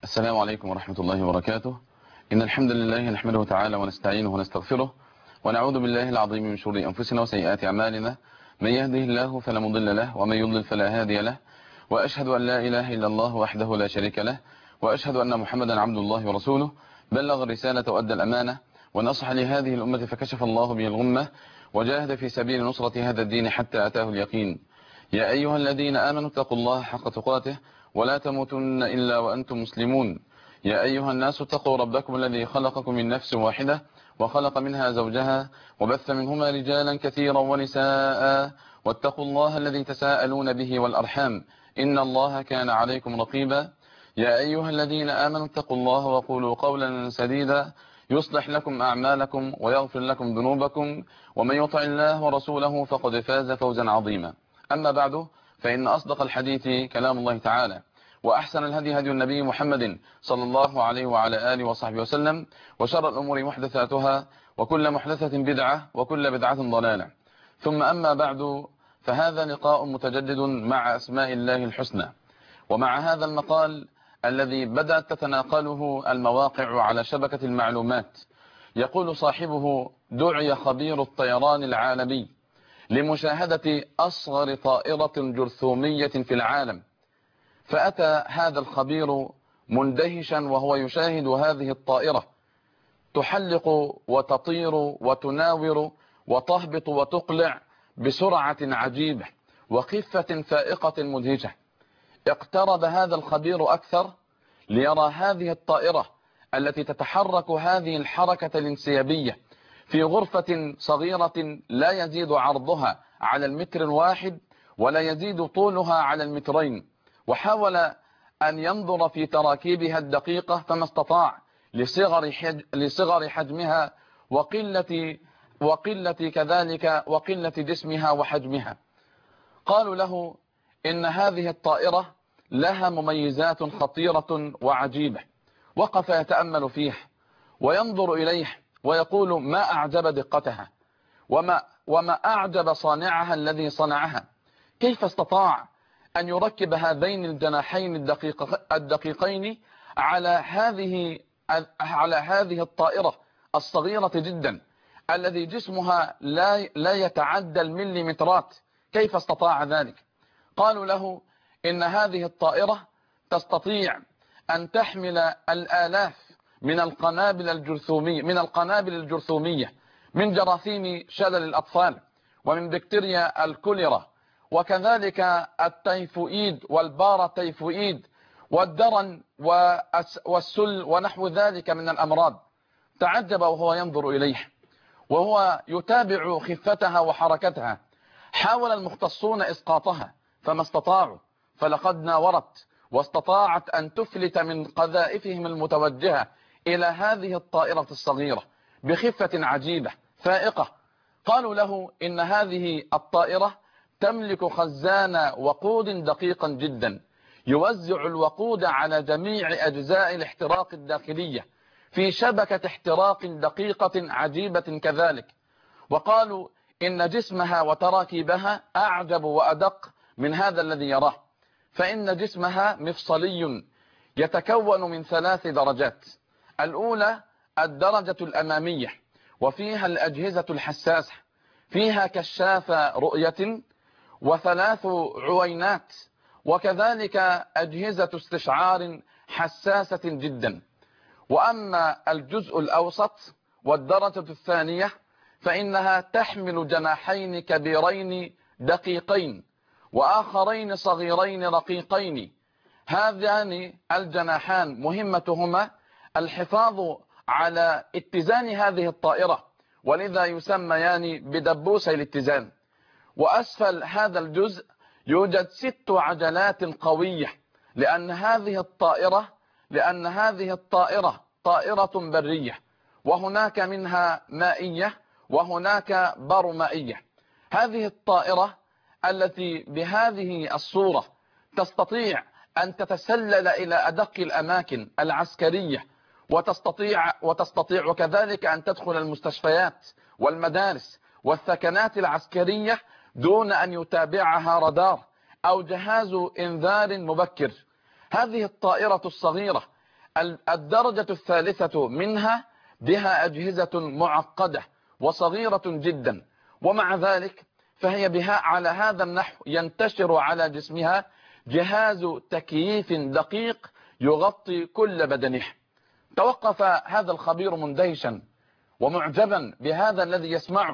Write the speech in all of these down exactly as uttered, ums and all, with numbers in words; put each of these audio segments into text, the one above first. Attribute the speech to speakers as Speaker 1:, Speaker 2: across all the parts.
Speaker 1: السلام عليكم ورحمة الله وبركاته. إن الحمد لله نحمده تعالى ونستعينه ونستغفره ونعوذ بالله العظيم من شرور أنفسنا وسيئات أعمالنا. من يهده الله فلا مضل له ومن يضلل فلا هادي له، وأشهد أن لا إله إلا الله وحده لا شريك له، وأشهد أن محمدا عبد الله ورسوله. بلغ الرسالة وأدى الأمانة ونصح لهذه الأمة فكشف الله به الغمة وجاهد في سبيل نصرة هذا الدين حتى أتاه اليقين. يا أيها الذين آمنوا اتقوا الله حق تقاته ولا تموتن إلا وأنتم مسلمون. يا أيها الناس اتقوا ربكم الذي خلقكم من نفس واحدة وخلق منها زوجها وبث منهما رجالا كثيرا ونساء، واتقوا الله الذي تساءلون به والأرحام إن الله كان عليكم رقيبا. يا أيها الذين آمنوا اتقوا الله وقولوا قولا سديدا يصلح لكم أعمالكم ويغفر لكم ذنوبكم، ومن يطع الله ورسوله فقد فاز فوزا عظيما. أما بعد، فإن أصدق الحديث كلام الله تعالى، وأحسن الهدي هدي النبي محمد صلى الله عليه وعلى آله وصحبه وسلم، وشر الأمور محدثاتها وكل محدثة بدعة وكل بدعة ضلالة. ثم أما بعد، فهذا لقاء متجدد مع أسماء الله الحسنى، ومع هذا المقال الذي بدأت تتناقله المواقع على شبكة المعلومات. يقول صاحبه: دعي خبير الطيران العالمي لمشاهدة أصغر طائرة جرثومية في العالم، فأتى هذا الخبير مندهشا وهو يشاهد هذه الطائرة تحلق وتطير وتناور وتهبط وتقلع بسرعة عجيبة وخفة فائقة مدهشة. اقترب هذا الخبير أكثر ليرى هذه الطائرة التي تتحرك هذه الحركة الانسيابية في غرفة صغيرة لا يزيد عرضها على المتر الواحد ولا يزيد طولها على المترين، وحاول أن ينظر في تراكيبها الدقيقة فما استطاع لصغر, حج لصغر حجمها وقلة, وقلة كذلك وقلة جسمها وحجمها. قالوا له إن هذه الطائرة لها مميزات خطيرة وعجيبة. وقف يتأمل فيها وينظر إليه ويقول: ما أعجب دقتها، وما, وما أعجب صانعها الذي صنعها. كيف استطاع أن يركب هذين الجناحين الدقيق الدقيقين على هذه على هذه الطائرة الصغيرة جدا الذي جسمها لا لا يتعدى المليمترات؟ كيف استطاع ذلك؟ قالوا له إن هذه الطائرة تستطيع أن تحمل الآلاف من القنابل الجرثومية من القنابل الجرثومية من جراثيم شلل الأطفال ومن بكتيريا الكوليرا وكذلك التيفوئيد والباراتيفوئيد والدرن والسل ونحو ذلك من الأمراض. تعجب وهو ينظر إليه وهو يتابع خفتها وحركتها. حاول المختصون إسقاطها فما استطاعوا، فلقد ناورت واستطاعت أن تفلت من قذائفهم المتوجهة إلى هذه الطائرة الصغيرة بخفة عجيبة فائقة. قالوا له إن هذه الطائرة تملك خزان وقود دقيقا جدا يوزع الوقود على جميع أجزاء الاحتراق الداخلية في شبكة احتراق دقيقة عجيبة كذلك. وقالوا إن جسمها وتراكيبها أعجب وأدق من هذا الذي يراه، فإن جسمها مفصلي يتكون من ثلاث درجات. الأولى الدرجة الأمامية وفيها الأجهزة الحساسة، فيها كشاف رؤية وثلاث عوينات وكذلك أجهزة استشعار حساسة جدا. وأما الجزء الأوسط والدرجة الثانية فإنها تحمل جناحين كبيرين دقيقين وآخرين صغيرين رقيقين. هذان الجناحان مهمتهما الحفاظ على اتزان هذه الطائرة، ولذا يسميان بدبوسي الاتزان. وأسفل هذا الجزء يوجد ست عجلات قوية، لأن هذه الطائرة لأن هذه الطائرة طائرة برية، وهناك منها مائية وهناك برمائية. هذه الطائرة التي بهذه الصورة تستطيع أن تتسلل إلى أدق الأماكن العسكرية، وتستطيع وتستطيع وكذلك أن تدخل المستشفيات والمدارس والثكنات العسكرية دون أن يتابعها رادار أو جهاز إنذار مبكر. هذه الطائرة الصغيرة الدرجة الثالثة منها بها أجهزة معقدة وصغيرة جدا، ومع ذلك فهي بها على هذا النحو ينتشر على جسمها جهاز تكييف دقيق يغطي كل بدنه. توقف هذا الخبير مندهشا ومعجبا بهذا الذي يسمعه.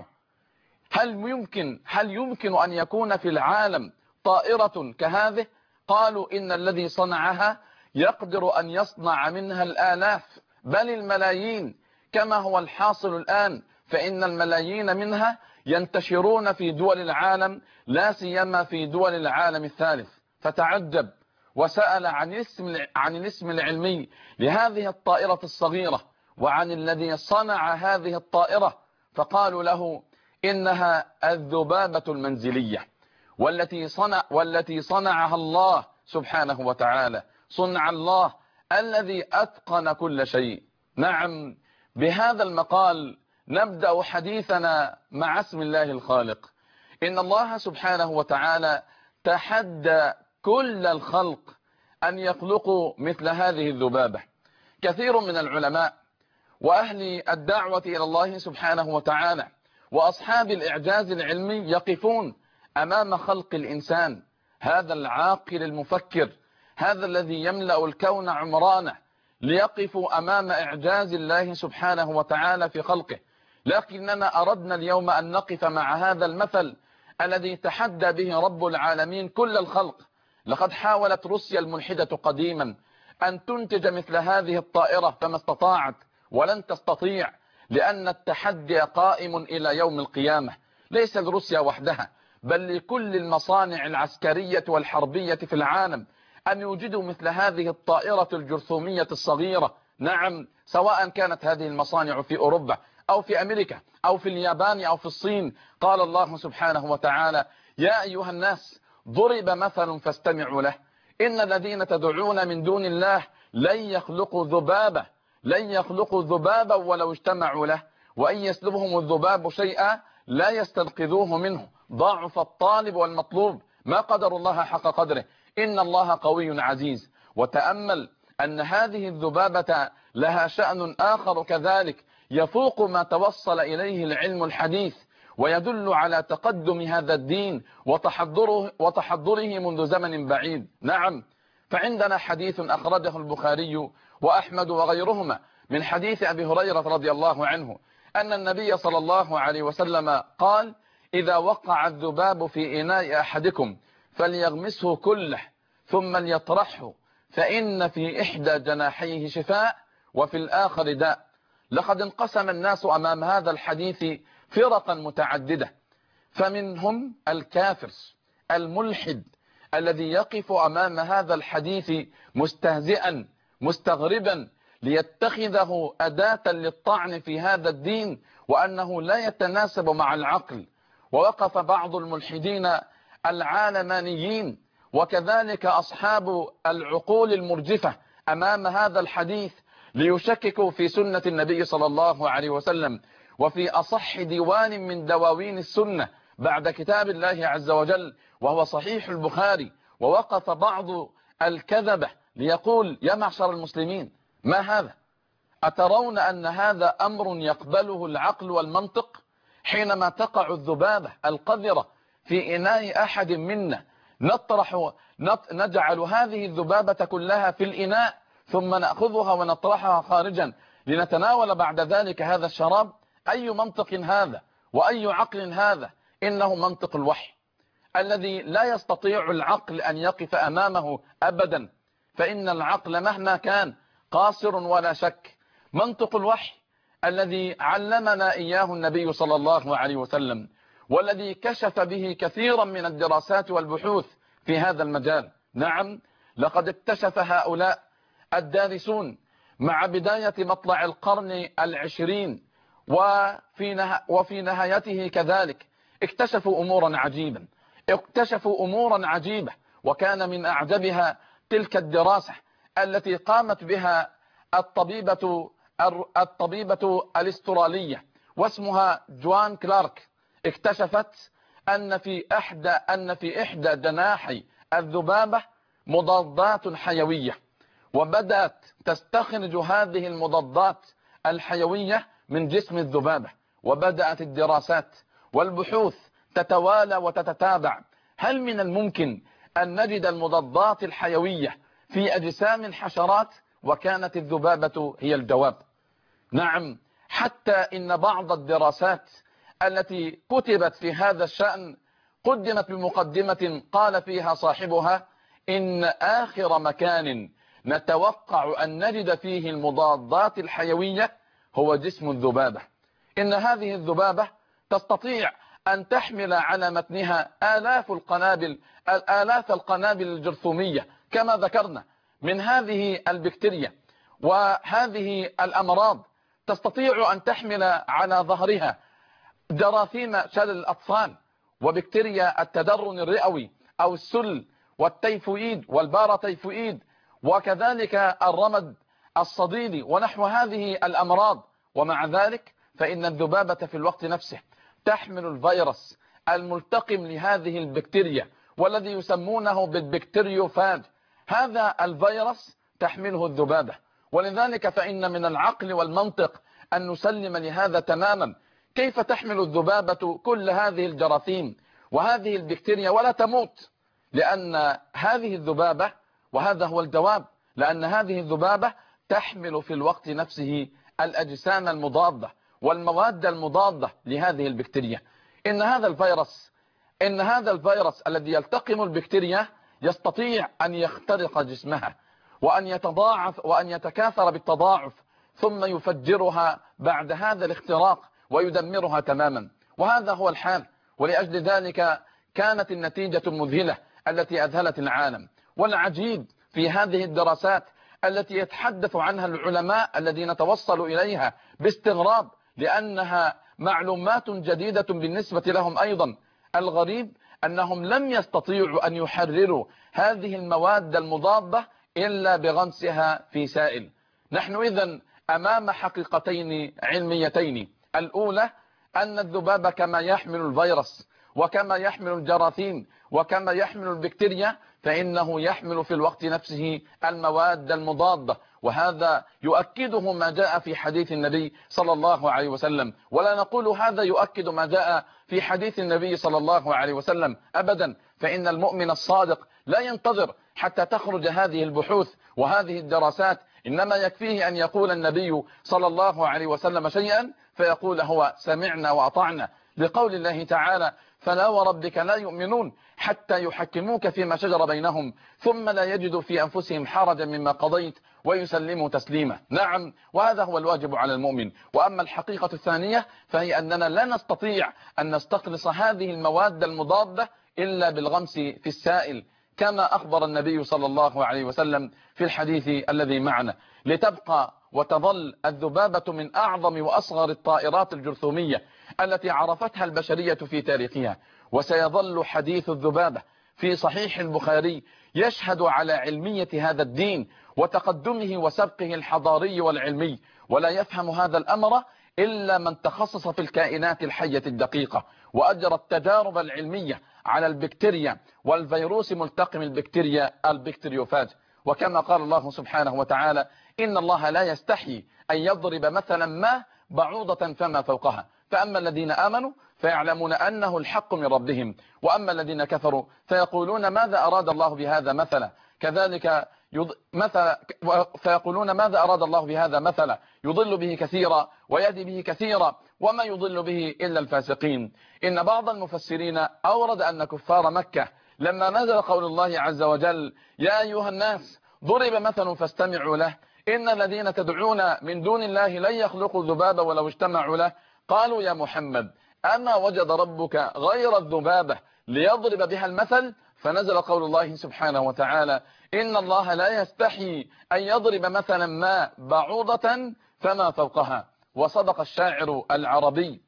Speaker 1: هل يمكن هل يمكن أن يكون في العالم طائرة كهذه؟ قالوا إن الذي صنعها يقدر أن يصنع منها الآلاف بل الملايين، كما هو الحاصل الآن، فإن الملايين منها ينتشرون في دول العالم، لا سيما في دول العالم الثالث. فتعجب وسأل عن الاسم عن الاسم العلمي لهذه الطائرة الصغيرة وعن الذي صنع هذه الطائرة، فقالوا له إنها الذبابة المنزلية، والتي صنع والتي صنعها الله سبحانه وتعالى، صنع الله الذي أتقن كل شيء. نعم، بهذا المقال نبدأ حديثنا مع اسم الله الخالق. إن الله سبحانه وتعالى تحدى كل الخلق أن يخلقوا مثل هذه الذبابة. كثير من العلماء وأهل الدعوة إلى الله سبحانه وتعالى وأصحاب الإعجاز العلمي يقفون أمام خلق الإنسان، هذا العاقل المفكر، هذا الذي يملأ الكون عمرانه، ليقفوا أمام إعجاز الله سبحانه وتعالى في خلقه. لكننا أردنا اليوم أن نقف مع هذا المثل الذي تحدى به رب العالمين كل الخلق. لقد حاولت روسيا الملحدة قديما أن تنتج مثل هذه الطائرة فما استطاعت ولن تستطيع، لأن التحدي قائم إلى يوم القيامة، ليس لروسيا وحدها بل لكل المصانع العسكرية والحربية في العالم أن يوجدوا مثل هذه الطائرة الجرثومية الصغيرة. نعم، سواء كانت هذه المصانع في أوروبا أو في أمريكا أو في اليابان أو في الصين. قال الله سبحانه وتعالى: يا أيها الناس ضرب مثل فاستمعوا له، إن الذين تدعون من دون الله لن يخلقوا ذبابة لن يخلقوا ذبابا ولو اجتمعوا له، وإن يسلبهم الذباب شيئا لا يستنقذوه منه، ضعف الطالب والمطلوب، ما قدر الله حق قدره، إن الله قوي عزيز. وتأمل أن هذه الذبابة لها شأن آخر كذلك يفوق ما توصل إليه العلم الحديث، ويدل على تقدم هذا الدين وتحضره, وتحضره منذ زمن بعيد. نعم، فعندنا حديث أخرجه البخاري وأحمد وغيرهما من حديث أبي هريرة رضي الله عنه أن النبي صلى الله عليه وسلم قال: إذا وقع الذباب في إناء أحدكم فليغمسه كله ثم ليطرحه، فإن في إحدى جناحيه شفاء وفي الآخر داء. لقد انقسم الناس أمام هذا الحديث فرقا متعددة، فمنهم الكافر الملحد الذي يقف أمام هذا الحديث مستهزئا مستغربا ليتخذه أداة للطعن في هذا الدين وأنه لا يتناسب مع العقل. ووقف بعض الملحدين العالمانيين وكذلك أصحاب العقول المرجفة أمام هذا الحديث ليشككوا في سنة النبي صلى الله عليه وسلم وفي أصح ديوان من دواوين السنة بعد كتاب الله عز وجل وهو صحيح البخاري. ووقف بعض الكذبة ليقول: يا معشر المسلمين، ما هذا؟ أترون أن هذا أمر يقبله العقل والمنطق؟ حينما تقع الذبابة القذرة في إناء أحد منا نطرح نجعل هذه الذبابة كلها في الإناء ثم نأخذها ونطرحها خارجا لنتناول بعد ذلك هذا الشراب؟ أي منطق هذا وأي عقل هذا؟ إنه منطق الوحي الذي لا يستطيع العقل أن يقف أمامه أبدا، فإن العقل مهما كان قاصر ولا شك. منطق الوحي الذي علمنا إياه النبي صلى الله عليه وسلم والذي كشف به كثيرا من الدراسات والبحوث في هذا المجال. نعم، لقد اكتشف هؤلاء الدارسون مع بداية مطلع القرن العشرين وفي, نه... وفي نهايته كذلك اكتشفوا أمورا عجيبة اكتشفوا أمورا عجيبة وكان من أعجبها تلك الدراسة التي قامت بها الطبيبة الطبيبة الاسترالية واسمها جوان كلارك. اكتشفت أن في إحدى أن في إحدى جناحي الذبابة مضادات حيوية، وبدأت تستخرج هذه المضادات الحيوية من جسم الذبابة، وبدأت الدراسات والبحوث تتوالى وتتتابع. هل من الممكن أن نجد المضادات الحيوية في أجسام الحشرات وكانت الذبابة هي الجواب؟ نعم، حتى إن بعض الدراسات التي كتبت في هذا الشأن قدمت بمقدمة قال فيها صاحبها إن آخر مكان نتوقع أن نجد فيه المضادات الحيوية هو جسم الذبابة. إن هذه الذبابة تستطيع أن تحمل على متنها آلاف القنابل آلاف القنابل الجرثومية كما ذكرنا من هذه البكتيريا وهذه الأمراض. تستطيع أن تحمل على ظهرها جراثيم شلل الأطفال وبكتيريا التدرن الرئوي أو السل والتيفوئيد والباراتيفوئيد وكذلك الرمد الصديدي ونحو هذه الأمراض. ومع ذلك فإن الذبابة في الوقت نفسه تحمل الفيروس الملتقم لهذه البكتيريا والذي يسمونه بالبكتيريوفاج. هذا الفيروس تحمله الذبابة، ولذلك فإن من العقل والمنطق أن نسلم لهذا تماما. كيف تحمل الذبابة كل هذه الجراثيم وهذه البكتيريا ولا تموت؟ لأن هذه الذبابة، وهذا هو الجواب، لأن هذه الذبابة تحمل في الوقت نفسه الأجسام المضادة والمواد المضادة لهذه البكتيريا. إن هذا الفيروس إن هذا الفيروس الذي يلتقم البكتيريا يستطيع أن يخترق جسمها وأن يتضاعف وأن يتكاثر بالتضاعف ثم يفجرها بعد هذا الاختراق ويدمرها تماما. وهذا هو الحال، ولأجل ذلك كانت النتيجة المذهلة التي أذهلت العالم. والعجيب في هذه الدراسات التي يتحدث عنها العلماء الذين توصلوا إليها باستغراب لأنها معلومات جديدة بالنسبة لهم أيضا، الغريب أنهم لم يستطيعوا أن يحرروا هذه المواد المضادة إلا بغمسها في سائل. نحن إذن أمام حقيقتين علميتين. الأولى أن الذباب كما يحمل الفيروس وكما يحمل الجراثيم وكما يحمل البكتيريا فإنه يحمل في الوقت نفسه المواد المضادة، وهذا يؤكده ما جاء في حديث النبي صلى الله عليه وسلم. ولا نقول هذا يؤكد ما جاء في حديث النبي صلى الله عليه وسلم أبدا، فإن المؤمن الصادق لا ينتظر حتى تخرج هذه البحوث وهذه الدراسات، إنما يكفيه أن يقول النبي صلى الله عليه وسلم شيئا فيقول هو سمعنا وأطعنا، لقول الله تعالى فلا وربك لا يؤمنون حتى يحكموك فيما شجر بينهم ثم لا يجدوا في أنفسهم حرجا مما قضيت ويسلموا تسليما. نعم، وهذا هو الواجب على المؤمن. وأما الحقيقة الثانية فهي أننا لا نستطيع أن نستخلص هذه المواد المضادة إلا بالغمس في السائل كما أخبر النبي صلى الله عليه وسلم في الحديث الذي معنا، لتبقى وتظل الذبابة من أعظم وأصغر الطائرات الجرثومية التي عرفتها البشرية في تاريخها. وسيظل حديث الذبابة في صحيح البخاري يشهد على علمية هذا الدين وتقدمه وسبقه الحضاري والعلمي، ولا يفهم هذا الأمر إلا من تخصص في الكائنات الحية الدقيقة وأجرى التجارب العلمية على البكتيريا والفيروس ملتقم البكتيريا البكتيريوفاج. وكما قال الله سبحانه وتعالى إن الله لا يستحي أن يضرب مثلا ما بعوضة فما فوقها، فأما الذين آمنوا فيعلمون أنه الحق من ربهم وأما الذين كفروا فيقولون ماذا أراد الله بهذا مثلا كذلك يض... مثلا فيقولون ماذا أراد الله بهذا مثلا يضل به كثيرا ويهدي به كثيرا وما يضل به إلا الفاسقين. إن بعض المفسرين أورد أن كفار مكة لما نزل قول الله عز وجل يا أيها الناس ضرب مثل فاستمعوا له إن الذين تدعون من دون الله لن يخلقوا الذباب ولو اجتمعوا له قالوا يا محمد أما وجد ربك غير الذبابة ليضرب بها المثل، فنزل قول الله سبحانه وتعالى إن الله لا يستحي أن يضرب مثلا ما بعوضة فما فوقها. وصدق الشاعر العربي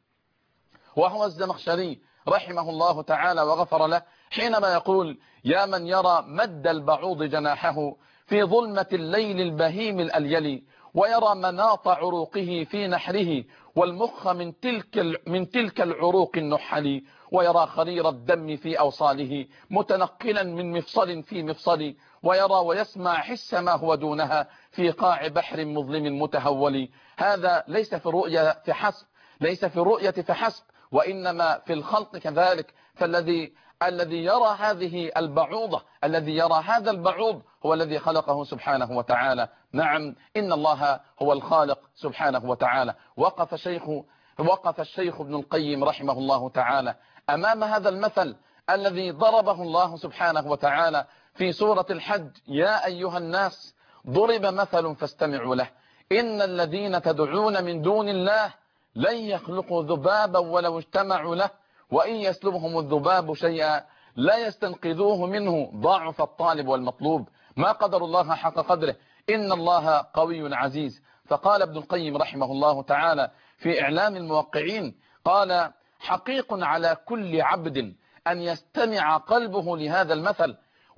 Speaker 1: وهو الزمخشري رحمه الله تعالى وغفر له حينما يقول يا من يرى مد البعوض جناحه في ظلمة الليل البهيم الأليل ويرى مناط عروقه في نحره والمخ من تلك من تلك العروق النحل
Speaker 2: ويرى خرير الدم في أوصاله متنقلا من مفصل في مفصل، ويرى ويسمع حس ما هو دونها في قاع بحر مظلم متهول. هذا ليس في الرؤية فحسب، ليس في الرؤية فحسب، وإنما في الخلق كذلك. فالذي الذي يرى هذه البعوضة، الذي يرى هذا البعوض هو الذي خلقه سبحانه وتعالى. نعم، إن الله هو الخالق سبحانه وتعالى. وقف شيخ وقف الشيخ ابن القيم رحمه الله تعالى أمام هذا المثل الذي ضربه الله سبحانه وتعالى في سورة الحج: يا أيها الناس ضرب مثل فاستمعوا له، إن الذين تدعون من دون الله لن يخلقوا ذبابا ولو اجتمعوا له، وإن يسلبهم الذباب شيئا لا يستنقذوه منه، ضعف الطالب والمطلوب. ما قدر الله حق قدره، إن الله قوي عزيز. فقال ابن القيم رحمه الله تعالى في إعلام الموقعين، قال: حقيق على كل عبد أن يستمع قلبه لهذا المثل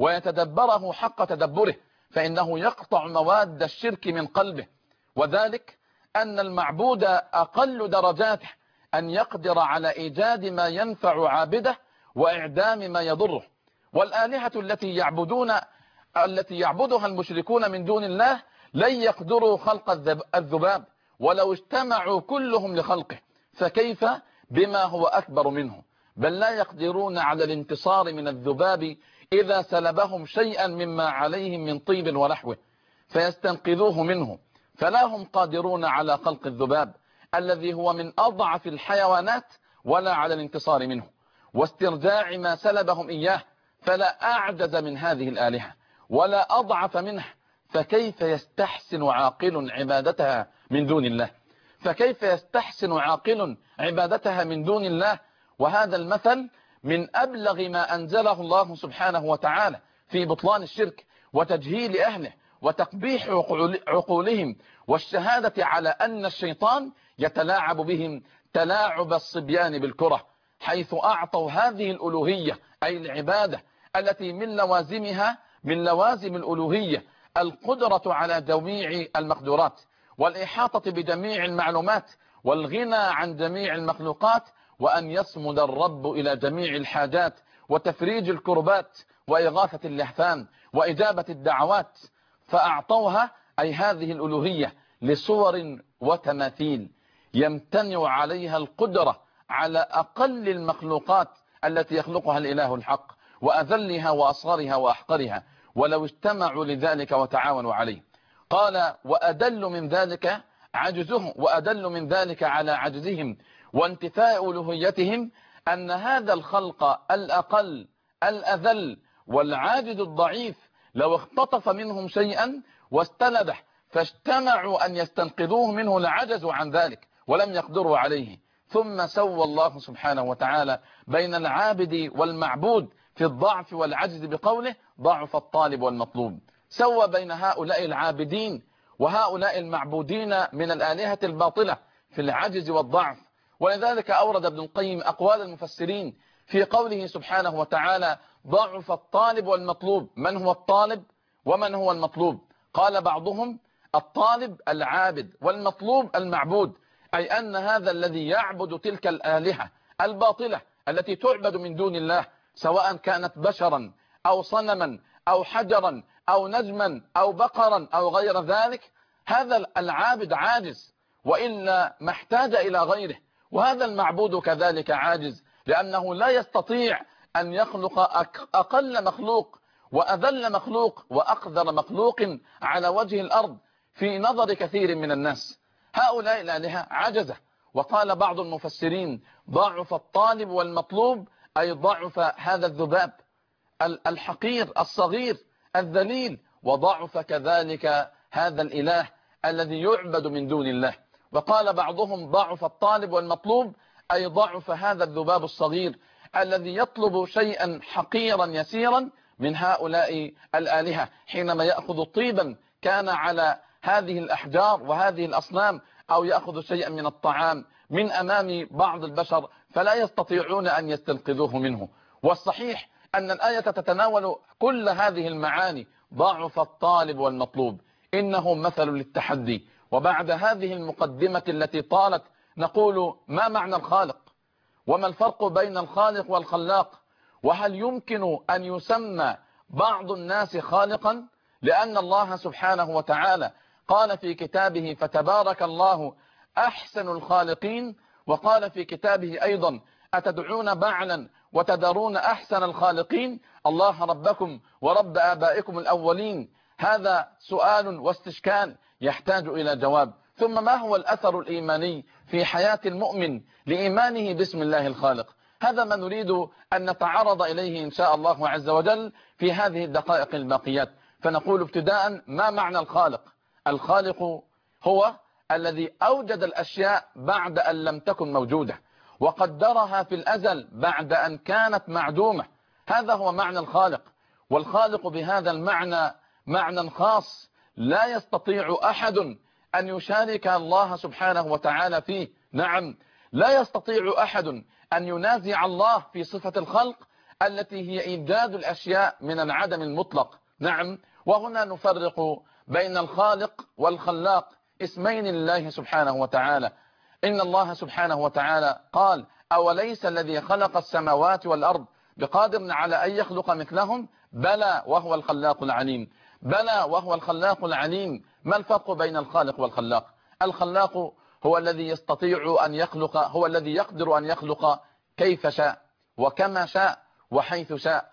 Speaker 2: ويتدبره حق تدبره، فإنه يقطع مواد الشرك من قلبه، وذلك أن المعبود أقل درجاته أن يقدر على إيجاد ما ينفع عابده وإعدام ما يضره. والآلهة التي يعبدون التي يعبدها المشركون من دون الله لن يقدروا خلق الذباب ولو اجتمعوا كلهم لخلقه، فكيف بما هو أكبر منه؟ بل لا يقدرون على الانتصار من الذباب إذا سلبهم شيئا مما عليهم من طيب ونحوه فيستنقذوه منه، فلا هم قادرون على خلق الذباب الذي هو من أضعف الحيوانات، ولا على الانتصار منه واسترجاع ما سلبهم إياه، فلا أعجز من هذه الآلهة ولا أضعف منه. فكيف يستحسن عاقل عبادتها من دون الله؟ فكيف يستحسن عاقل عبادتها من دون الله؟ وهذا المثل من أبلغ ما أنزله الله سبحانه وتعالى في بطلان الشرك وتجهيل أهله وتقبيح عقولهم والشهادة على أن الشيطان يتلاعب بهم تلاعب الصبيان بالكرة، حيث أعطوا هذه الألوهية أي العبادة التي من لوازمها من لوازم الألوهية القدرة على جميع المقدورات والإحاطة بجميع المعلومات والغنى عن جميع المخلوقات، وأن يصمد الرب إلى جميع الحاجات وتفريج الكربات وإغاثة اللهفان وإجابة الدعوات. فأعطوها أي هذه الألوهية لصور وتماثيل يمتنع عليها القدرة على أقل المخلوقات التي يخلقها الإله الحق وأذلها وأصغرها وأحقرها، ولو اجتمعوا لذلك وتعاونوا عليه. قال: وأدل من ذلك عجزهم وأدل من ذلك على عجزهم وانتفاء ألوهيتهم أن هذا الخلق الأقل الأذل والعاجز الضعيف لو اختطف منهم شيئا واستلبه فاجتمعوا أن يستنقذوه منه لعجزوا عن ذلك ولم يقدروا عليه. ثم سوى الله سبحانه وتعالى بين العابد والمعبود في الضعف والعجز بقوله: ضعف الطالب والمطلوب. سوى بين هؤلاء العابدين وهؤلاء المعبودين من الآلهة الباطلة في العجز والضعف. ولذلك أورد ابن القيم أقوال المفسرين في قوله سبحانه وتعالى: ضعف الطالب والمطلوب. من هو الطالب ومن هو المطلوب؟ قال بعضهم: الطالب العابد والمطلوب المعبود، أي أن هذا الذي يعبد تلك الآلهة الباطلة التي تعبد من دون الله، سواء كانت بشرا أو صنما أو حجرا أو نجما أو بقرا أو غير ذلك، هذا العابد عاجز وإلا ما احتاج إلى غيره، وهذا المعبود كذلك عاجز لأنه لا يستطيع أن يخلق أقل مخلوق وأذل مخلوق وأقدر مخلوق على وجه الأرض في نظر كثير من الناس. هؤلاء الآلهة عجزة. وقال بعض المفسرين: ضعف الطالب والمطلوب، أي ضعف هذا الذباب الحقير الصغير الذليل، وضعف كذلك هذا الإله الذي يعبد من دون الله. وقال بعضهم: ضعف الطالب والمطلوب، أي ضعف هذا الذباب الصغير الذي يطلب شيئا حقيرا يسيرا من هؤلاء الآلهة، حينما يأخذ طيبا كان على هذه الأحجار وهذه الأصنام، أو يأخذ شيئا من الطعام من أمام بعض البشر فلا يستطيعون أن يستنقذوه منه. والصحيح أن الآية تتناول كل هذه المعاني: ضعف الطالب والمطلوب. إنه مثل للتحدي. وبعد هذه المقدمة التي طالت نقول: ما معنى الخالق وما الفرق بين الخالق والخلاق؟ وهل يمكن أن يسمى بعض الناس خالقا؟ لأن الله سبحانه وتعالى قال في كتابه فتبارك الله أحسن الخالقين، وقال في كتابه أيضا أتدعون بعلا وتذرون أحسن الخالقين الله ربكم ورب آبائكم الأولين. هذا سؤال واستشكال يحتاج إلى جواب. ثم ما هو الأثر الإيماني في حياة المؤمن لإيمانه باسم الله الخالق؟ هذا ما نريد أن نتعرض إليه إن شاء الله عز وجل في هذه الدقائق الباقيات. فنقول ابتداء: ما معنى الخالق؟ الخالق هو الذي أوجد الأشياء بعد أن لم تكن موجودة، وقدرها في الأزل بعد أن كانت معدومة. هذا هو معنى الخالق. والخالق بهذا المعنى معنى خاص لا يستطيع أحد أن يشارك الله سبحانه وتعالى فيه. نعم، لا يستطيع أحد أن ينازع الله في صفة الخلق التي هي إيجاد الأشياء من العدم المطلق. نعم، وهنا نفرق بين الخالق والخلاق، اسمين لله سبحانه وتعالى. إن الله سبحانه وتعالى قال: أوليس الذي خلق السماوات والأرض بقادر على أن يخلق مثلهم؟ بلى وهو الخلاق العليم. بلى وهو الخلاق العليم. ما الفرق بين الخالق والخلاق؟ الخلاق هو الذي يستطيع أن يخلق، هو الذي يقدر أن يخلق كيف شاء وكما شاء وحيث شاء،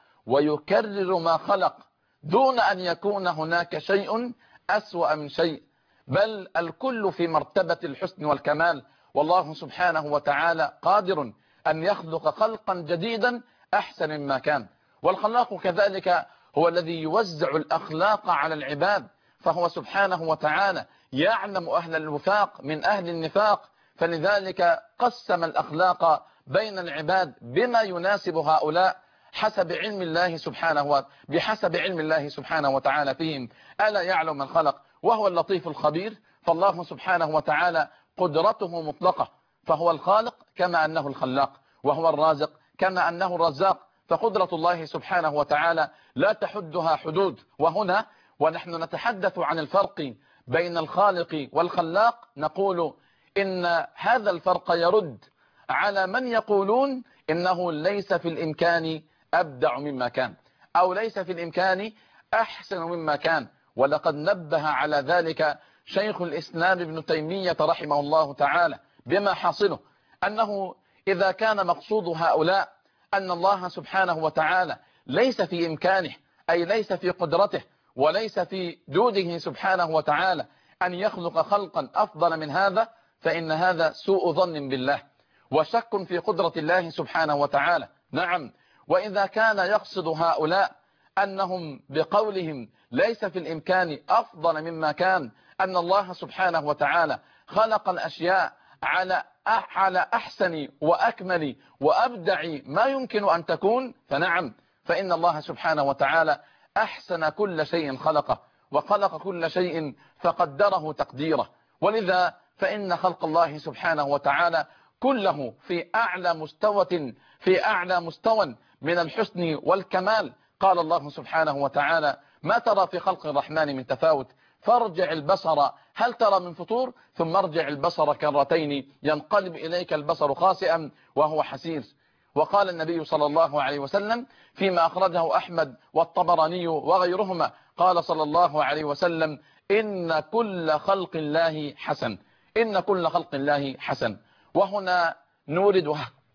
Speaker 2: ويكرر ما خلق دون أن يكون هناك شيء أسوأ من شيء، بل الكل في مرتبة الحسن والكمال. والله سبحانه وتعالى قادر أن يخلق خلقا جديدا أحسن مما كان. والخلاق كذلك هو الذي يوزع الأخلاق على العباد، فهو سبحانه وتعالى يعلم أهل الوفاق من أهل النفاق، فلذلك قسم الأخلاق بين العباد بما يناسب هؤلاء حسب علم الله سبحانه بحسب علم الله سبحانه وتعالى فيهم. ألا يعلم من خلق وهو اللطيف الخبير؟ فالله سبحانه وتعالى قدرته مطلقة، فهو الخالق كما أنه الخلاق، وهو الرازق كما أنه الرزاق، فقدرة الله سبحانه وتعالى لا تحدها حدود. وهنا ونحن نتحدث عن الفرق بين الخالق والخلاق نقول إن هذا الفرق يرد على من يقولون إنه ليس في الإمكان أبدع مما كان، أو ليس في الإمكان أحسن مما كان. ولقد نبه على ذلك شيخ الإسلام ابن تيمية رحمه الله تعالى بما حاصله أنه إذا كان مقصود هؤلاء أن الله سبحانه وتعالى ليس في إمكانه، أي ليس في قدرته وليس في جوده سبحانه وتعالى أن يخلق خلقا أفضل من هذا، فإن هذا سوء ظن بالله وشك في قدرة الله سبحانه وتعالى. نعم، وإذا كان يقصد هؤلاء أنهم بقولهم ليس في الإمكان أفضل مما كان أن الله سبحانه وتعالى خلق الأشياء على على أحسن وأكمل وأبدع ما يمكن أن تكون، فنعم، فإن الله سبحانه وتعالى أحسن كل شيء خلقه، وخلق كل شيء فقدره تقديره. ولذا فإن خلق الله سبحانه وتعالى كله في أعلى مستوى في أعلى مستوى من الحسن والكمال. قال الله سبحانه وتعالى: ما ترى في خلق الرحمن من تفاوت فارجع البصر هل ترى من فطور ثم ارجع البصر كرتين ينقلب إليك البصر خاسئا وهو حسير. وقال النبي صلى الله عليه وسلم فيما أخرجه أحمد والطبراني وغيرهما، قال صلى الله عليه وسلم: إن كل خلق الله حسن، إن كل خلق الله حسن. وهنا نورد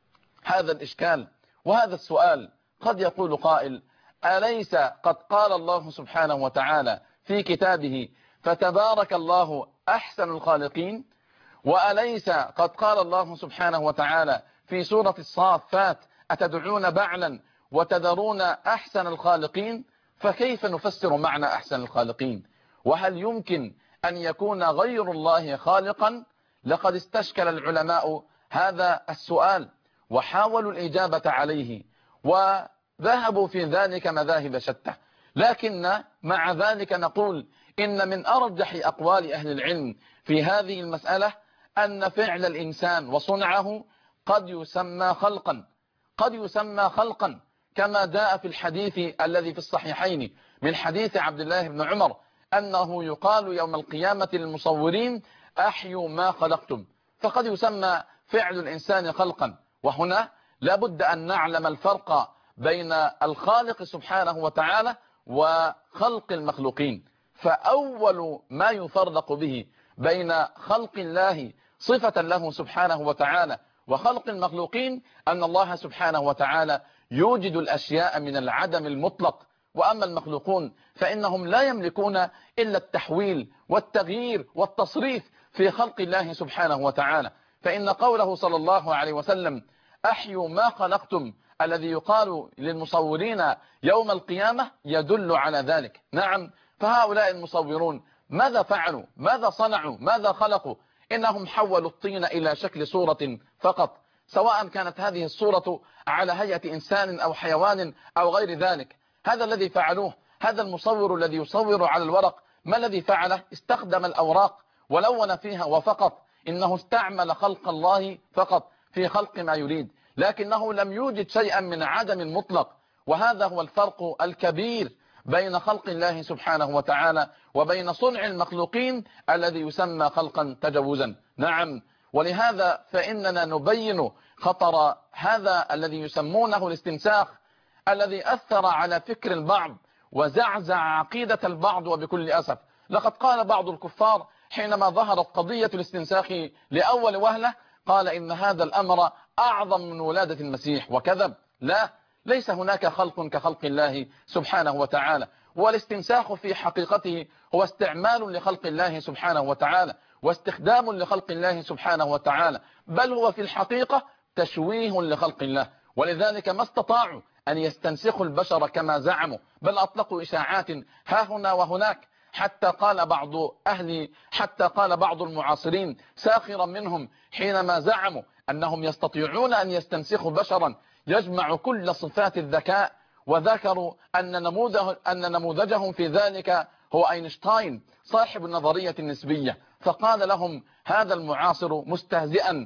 Speaker 2: هذا الإشكال وهذا السؤال. قد يقول قائل: أليس قد قال الله سبحانه وتعالى في كتابه فتبارك الله أحسن الخالقين؟ وأليس قد قال الله سبحانه وتعالى في سورة الصافات أتدعون بعلا وتذرون أحسن الخالقين؟ فكيف نفسر معنى أحسن الخالقين؟ وهل يمكن أن يكون غير الله خالقا؟ لقد استشكل العلماء هذا السؤال وحاولوا الإجابة عليه وذهبوا في ذلك مذاهب شتى، لكن مع ذلك نقول إن من أرجح أقوال أهل العلم في هذه المسألة أن فعل الإنسان وصنعه قد يسمى خلقا، قد يسمى خلقا كما جاء في الحديث الذي في الصحيحين من حديث عبد الله بن عمر أنه يقال يوم القيامة للمصورين: أحيوا ما خلقتم. فقد يسمى فعل الإنسان خلقا، وهنا لابد أن نعلم الفرق بين الخالق سبحانه وتعالى وخلق المخلوقين. فأول ما يفرق به بين خلق الله صفة له سبحانه وتعالى وخلق المخلوقين أن الله سبحانه وتعالى يوجد الأشياء من العدم المطلق، وأما المخلوقون فإنهم لا يملكون إلا التحويل والتغيير والتصريف في خلق الله سبحانه وتعالى. فإن قوله صلى الله عليه وسلم أحيوا ما خلقتم الذي يقال للمصورين يوم القيامة يدل على ذلك. نعم، فهؤلاء المصورون ماذا فعلوا؟ ماذا صنعوا؟ ماذا خلقوا؟ إنهم حولوا الطين إلى شكل صورة فقط، سواء كانت هذه الصورة على هيئة إنسان أو حيوان أو غير ذلك. هذا الذي فعلوه. هذا المصور الذي يصور على الورق ما الذي فعله؟ استخدم الأوراق ولون فيها وفقط. إنه استعمل خلق الله فقط في خلق ما يريد، لكنه لم يوجد شيئا من عدم مطلق. وهذا هو الفرق الكبير بين خلق الله سبحانه وتعالى وبين صنع المخلوقين الذي يسمى خلقا تجوزا. نعم، ولهذا فإننا نبين خطر هذا الذي يسمونه الاستنساخ، الذي أثر على فكر البعض وزعزع عقيدة البعض. وبكل أسف لقد قال بعض الكفار حينما ظهرت قضية الاستنساخ لأول وهلة، قال إن هذا الأمر أعظم من ولادة المسيح، وكذب. لا، ليس هناك خلق كخلق الله سبحانه وتعالى، والاستنساخ في حقيقته هو استعمال لخلق الله سبحانه وتعالى واستخدام لخلق الله سبحانه وتعالى، بل هو في الحقيقة تشويه لخلق الله. ولذلك ما استطاعوا أن يستنسخوا البشر كما زعموا، بل أطلقوا إشاعات ها هنا وهناك، حتى قال بعض أهل حتى قال بعض المعاصرين ساخرا منهم حينما زعموا أنهم يستطيعون أن يستنسخوا بشرا يجمع كل صفات الذكاء، وذكروا أن نموذج أن نموذجهم في ذلك هو أينشتاين صاحب النظرية النسبية. فقال لهم هذا المعاصر مستهزئا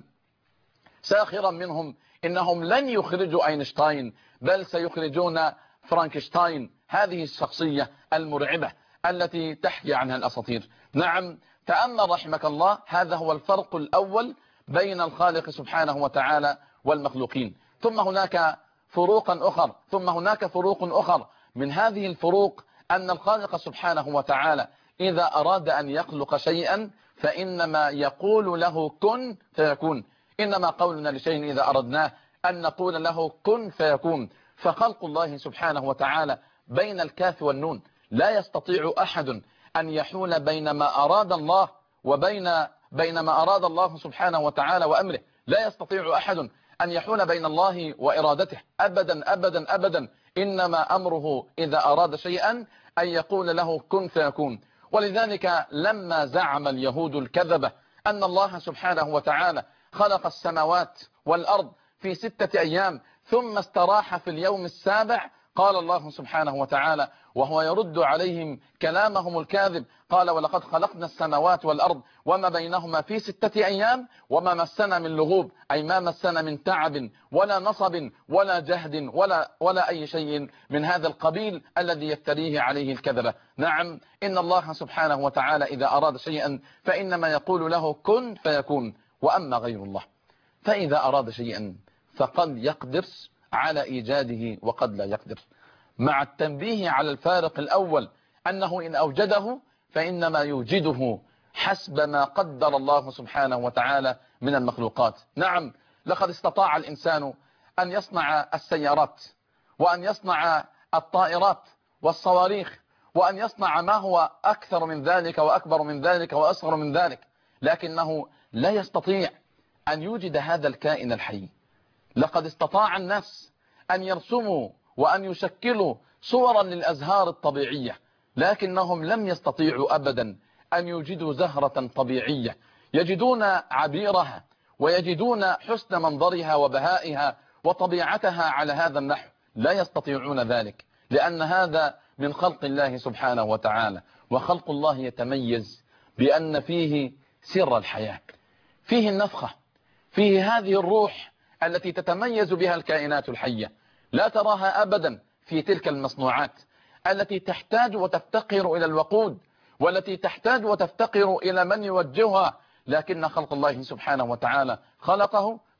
Speaker 2: ساخرا منهم إنهم لن يخرجوا أينشتاين، بل سيخرجون فرانكشتاين، هذه الشخصية المرعبة التي تحكي عنها الأساطير. نعم، تأمل رحمك الله، هذا هو الفرق الأول بين الخالق سبحانه وتعالى والمخلوقين. ثم هناك فروقا أخر ثم هناك فروق أخر من هذه الفروق أن الخالق سبحانه وتعالى إذا أراد أن يخلق شيئا فإنما يقول له كن فيكون. إنما قولنا لشيء إذا أردناه أن نقول له كن فيكون. فخلق الله سبحانه وتعالى بين الكاف والنون، لا يستطيع أحد أن يحول بين ما أراد الله وبين بين ما أراد الله سبحانه وتعالى وأمره. لا يستطيع أحد أن يحول بين الله وإرادته أبدا أبدا أبدا. إنما أمره إذا أراد شيئا أن يقول له كن فيكون. ولذلك لما زعم اليهود الكذبة أن الله سبحانه وتعالى خلق السماوات والأرض في ستة أيام ثم استراح في اليوم السابع، قال الله سبحانه وتعالى وهو يرد عليهم كلامهم الكاذب، قال ولقد خلقنا السماوات والأرض وما بينهما في ستة أيام وما مسنا من لغوب، أي ما مسنا من تعب ولا نصب ولا جهد ولا, ولا أي شيء من هذا القبيل الذي يفتريه عليه الكذبة. نعم، إن الله سبحانه وتعالى إذا أراد شيئا فإنما يقول له كن فيكون. وأما غير الله فإذا أراد شيئا فقد يقدر على إيجاده وقد لا يقدر، مع التنبيه على الفارق الأول أنه إن أوجده فإنما يوجده حسب ما قدر الله سبحانه وتعالى من المخلوقات. نعم، لقد استطاع الإنسان أن يصنع السيارات وأن يصنع الطائرات والصواريخ وأن يصنع ما هو أكثر من ذلك وأكبر من ذلك وأصغر من ذلك، لكنه لا يستطيع أن يوجد هذا الكائن الحي. لقد استطاع الناس أن يرسموا وأن يشكلوا صورا للأزهار الطبيعية، لكنهم لم يستطيعوا أبدا أن يوجدوا زهرة طبيعية يجدون عبيرها ويجدون حسن منظرها وبهائها وطبيعتها على هذا النحو. لا يستطيعون ذلك، لأن هذا من خلق الله سبحانه وتعالى. وخلق الله يتميز بأن فيه سر الحياة، فيه النفخة، فيه هذه الروح التي تتميز بها الكائنات الحية. لا تراها أبدا في تلك المصنوعات التي تحتاج وتفتقر إلى الوقود والتي تحتاج وتفتقر إلى من يوجهها، لكن خلق الله سبحانه وتعالى خلقه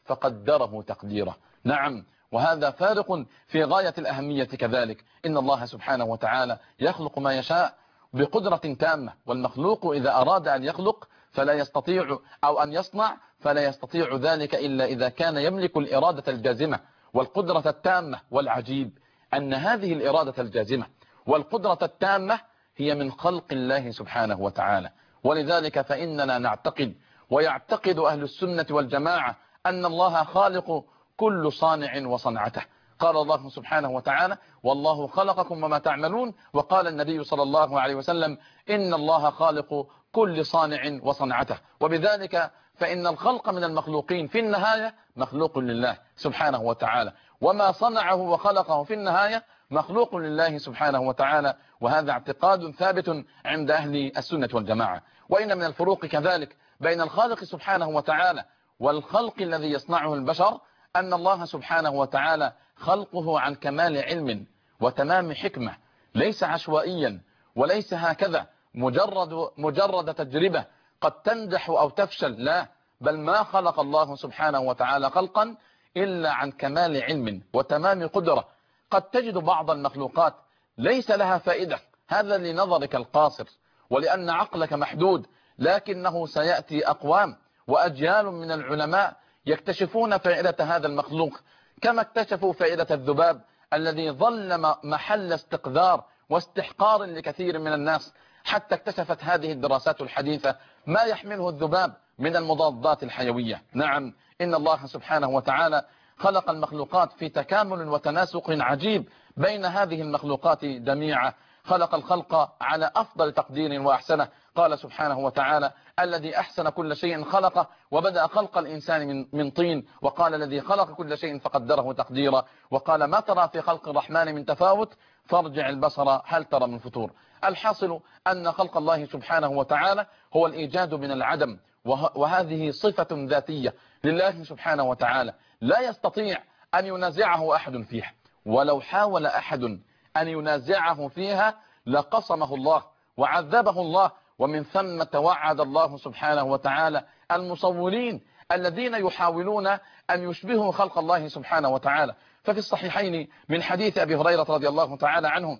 Speaker 2: فقدره تقديره. نعم، وهذا فارق في غاية الأهمية كذلك. إن الله سبحانه وتعالى يخلق ما يشاء بقدرة تامة، والمخلوق إذا أراد أن يخلق فلا يستطيع، أو أن يصنع فلا يستطيع ذلك إلا إذا كان يملك الإرادة الجازمة والقدرة التامة. والعجيب أن هذه الإرادة الجازمة والقدرة التامة هي من خلق الله سبحانه وتعالى. ولذلك فإننا نعتقد ويعتقد أهل السنة والجماعة أن الله خالق كل صانع وصنعته. قال الله سبحانه وتعالى: والله خلقكم وما تعملون. وقال النبي صلى الله عليه وسلم: إن الله خالق كل صانع وصنعته. وبذلك فإن الخلق من المخلوقين في النهاية مخلوق لله سبحانه وتعالى، وما صنعه وخلقه في النهاية مخلوق لله سبحانه وتعالى. وهذا اعتقاد ثابت عند أهل السنة والجماعة. وإن من الفروق كذلك بين الخالق سبحانه وتعالى والخلق الذي يصنعه البشر أن الله سبحانه وتعالى خلقه عن كمال علم وتمام حكمة، ليس عشوائيا وليس هكذا مجرد مجرد تجربة قد تنجح أو تفشل، لا، بل ما خلق الله سبحانه وتعالى خلقا إلا عن كمال علم وتمام قدرة. قد تجد بعض المخلوقات ليس لها فائدة، هذا لنظرك القاصر ولأن عقلك محدود، لكنه سيأتي أقوام وأجيال من العلماء يكتشفون فائدة هذا المخلوق، كما اكتشفوا فائدة الذباب الذي ظل محل استقذار واستحقار لكثير من الناس، حتى اكتشفت هذه الدراسات الحديثة ما يحمله الذباب من المضادات الحيوية. نعم، إن الله سبحانه وتعالى خلق المخلوقات في تكامل وتناسق عجيب بين هذه المخلوقات جميعا. خلق الخلق على أفضل تقدير وأحسنه. قال سبحانه وتعالى: الذي أحسن كل شيء خلقه وبدأ خلق الإنسان من, من طين. وقال: الذي خلق كل شيء فقدره تقديرا. وقال: ما ترى في خلق الرحمن من تفاوت فارجع البصر هل ترى من فطور. الحاصل أن خلق الله سبحانه وتعالى هو الإيجاد من العدم، وهذه صفة ذاتية لله سبحانه وتعالى لا يستطيع أن ينازعه أحد فيها، ولو حاول أحد أن ينازعه فيها لقصمه الله وعذبه الله. ومن ثم توعد الله سبحانه وتعالى المصورين الذين يحاولون أن يشبهوا خلق الله سبحانه وتعالى. ففي الصحيحين من حديث أبي هريرة رضي الله تعالى عنه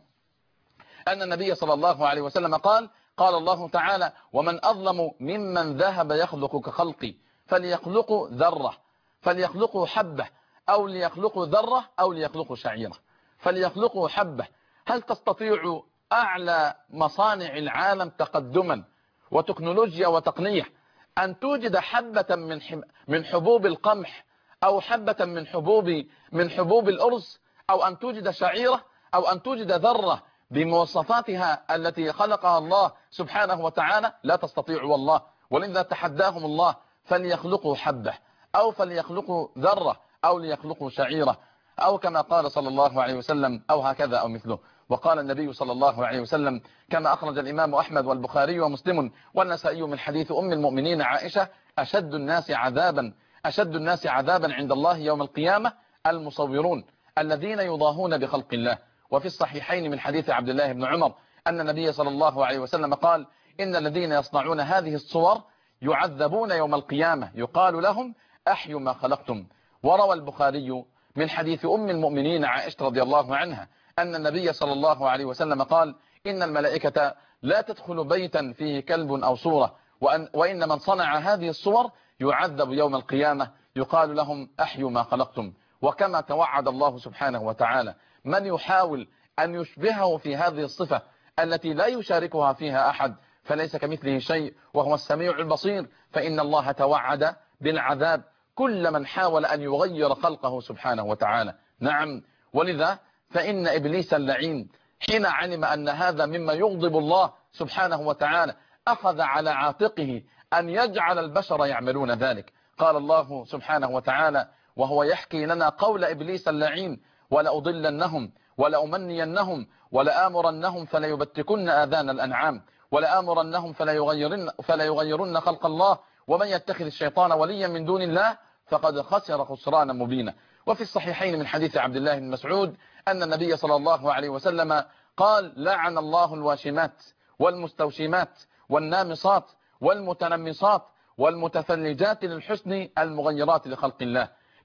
Speaker 2: أن النبي صلى الله عليه وسلم قال: قال الله تعالى: ومن أظلم ممن ذهب يخلق كخلقي فليخلقوا ذرة فليخلقوا حبة أو ليخلقوا ذرة أو ليخلقوا شعيرة. فليخلقوا حبة. هل تستطيع أعلى مصانع العالم تقدما وتكنولوجيا وتقنية أن توجد حبة من من حبوب القمح أو حبة من حبوب من حبوب الأرز، أو أن توجد شعيرة، أو أن توجد ذرة بمواصفاتها التي خلقها الله سبحانه وتعالى؟ لا تستطيع والله. ولذا تحداهم الله: فليخلقوا حبة أو فليخلقوا ذرة أو ليخلقوا شعيرة، أو كما قال صلى الله عليه وسلم، أو هكذا أو مثله. وقال النبي صلى الله عليه وسلم كما أخرج الإمام أحمد والبخاري ومسلم والنسائي من حديث أم المؤمنين عائشة: أشد الناس عذابا أشد الناس عذابا عند الله يوم القيامة المصورون الذين يضاهون بخلق الله. وفي الصحيحين من حديث عبد الله بن عمر أن النبي صلى الله عليه وسلم قال: إن الذين يصنعون هذه الصور يعذبون يوم القيامة يقال لهم: أحيوا ما خلقتم. وروى البخاري من حديث أم المؤمنين عائشة رضي الله عنها أن النبي صلى الله عليه وسلم قال: إن الملائكة لا تدخل بيتا فيه كلب أو صورة، وأن وإن من صنع هذه الصور يعذب يوم القيامة يقال لهم: أحيوا ما خلقتم. وكما توعد الله سبحانه وتعالى من يحاول أن يشبهه في هذه الصفة التي لا يشاركها فيها أحد فليس كمثله شيء وهو السميع البصير، فإن الله توعد بالعذاب كل من حاول أن يغير خلقه سبحانه وتعالى. نعم، ولذا فإن إبليس اللعين حين علم أن هذا مما يغضب الله سبحانه وتعالى أخذ على عاتقه أن يجعل البشر يعملون ذلك. قال الله سبحانه وتعالى وهو يحكي لنا قول إبليس اللعين: ولأضلنهم ولأمنينهم ولآمرنهم فليبتكن آذان الأنعام ولآمرنهم فليغيرن, فليغيرن خلق الله ومن يتخذ الشيطان وليا من دون الله فقد خسر خسرانا مبينا. وفي الصحيحين من حديث عبد الله بن مسعود أن النبي صلى الله عليه وسلم قال: لعن الله الواشمات والمستوشمات والنامصات والمتنمصات والمتفلجات للحسن المغيرات لخلق الله.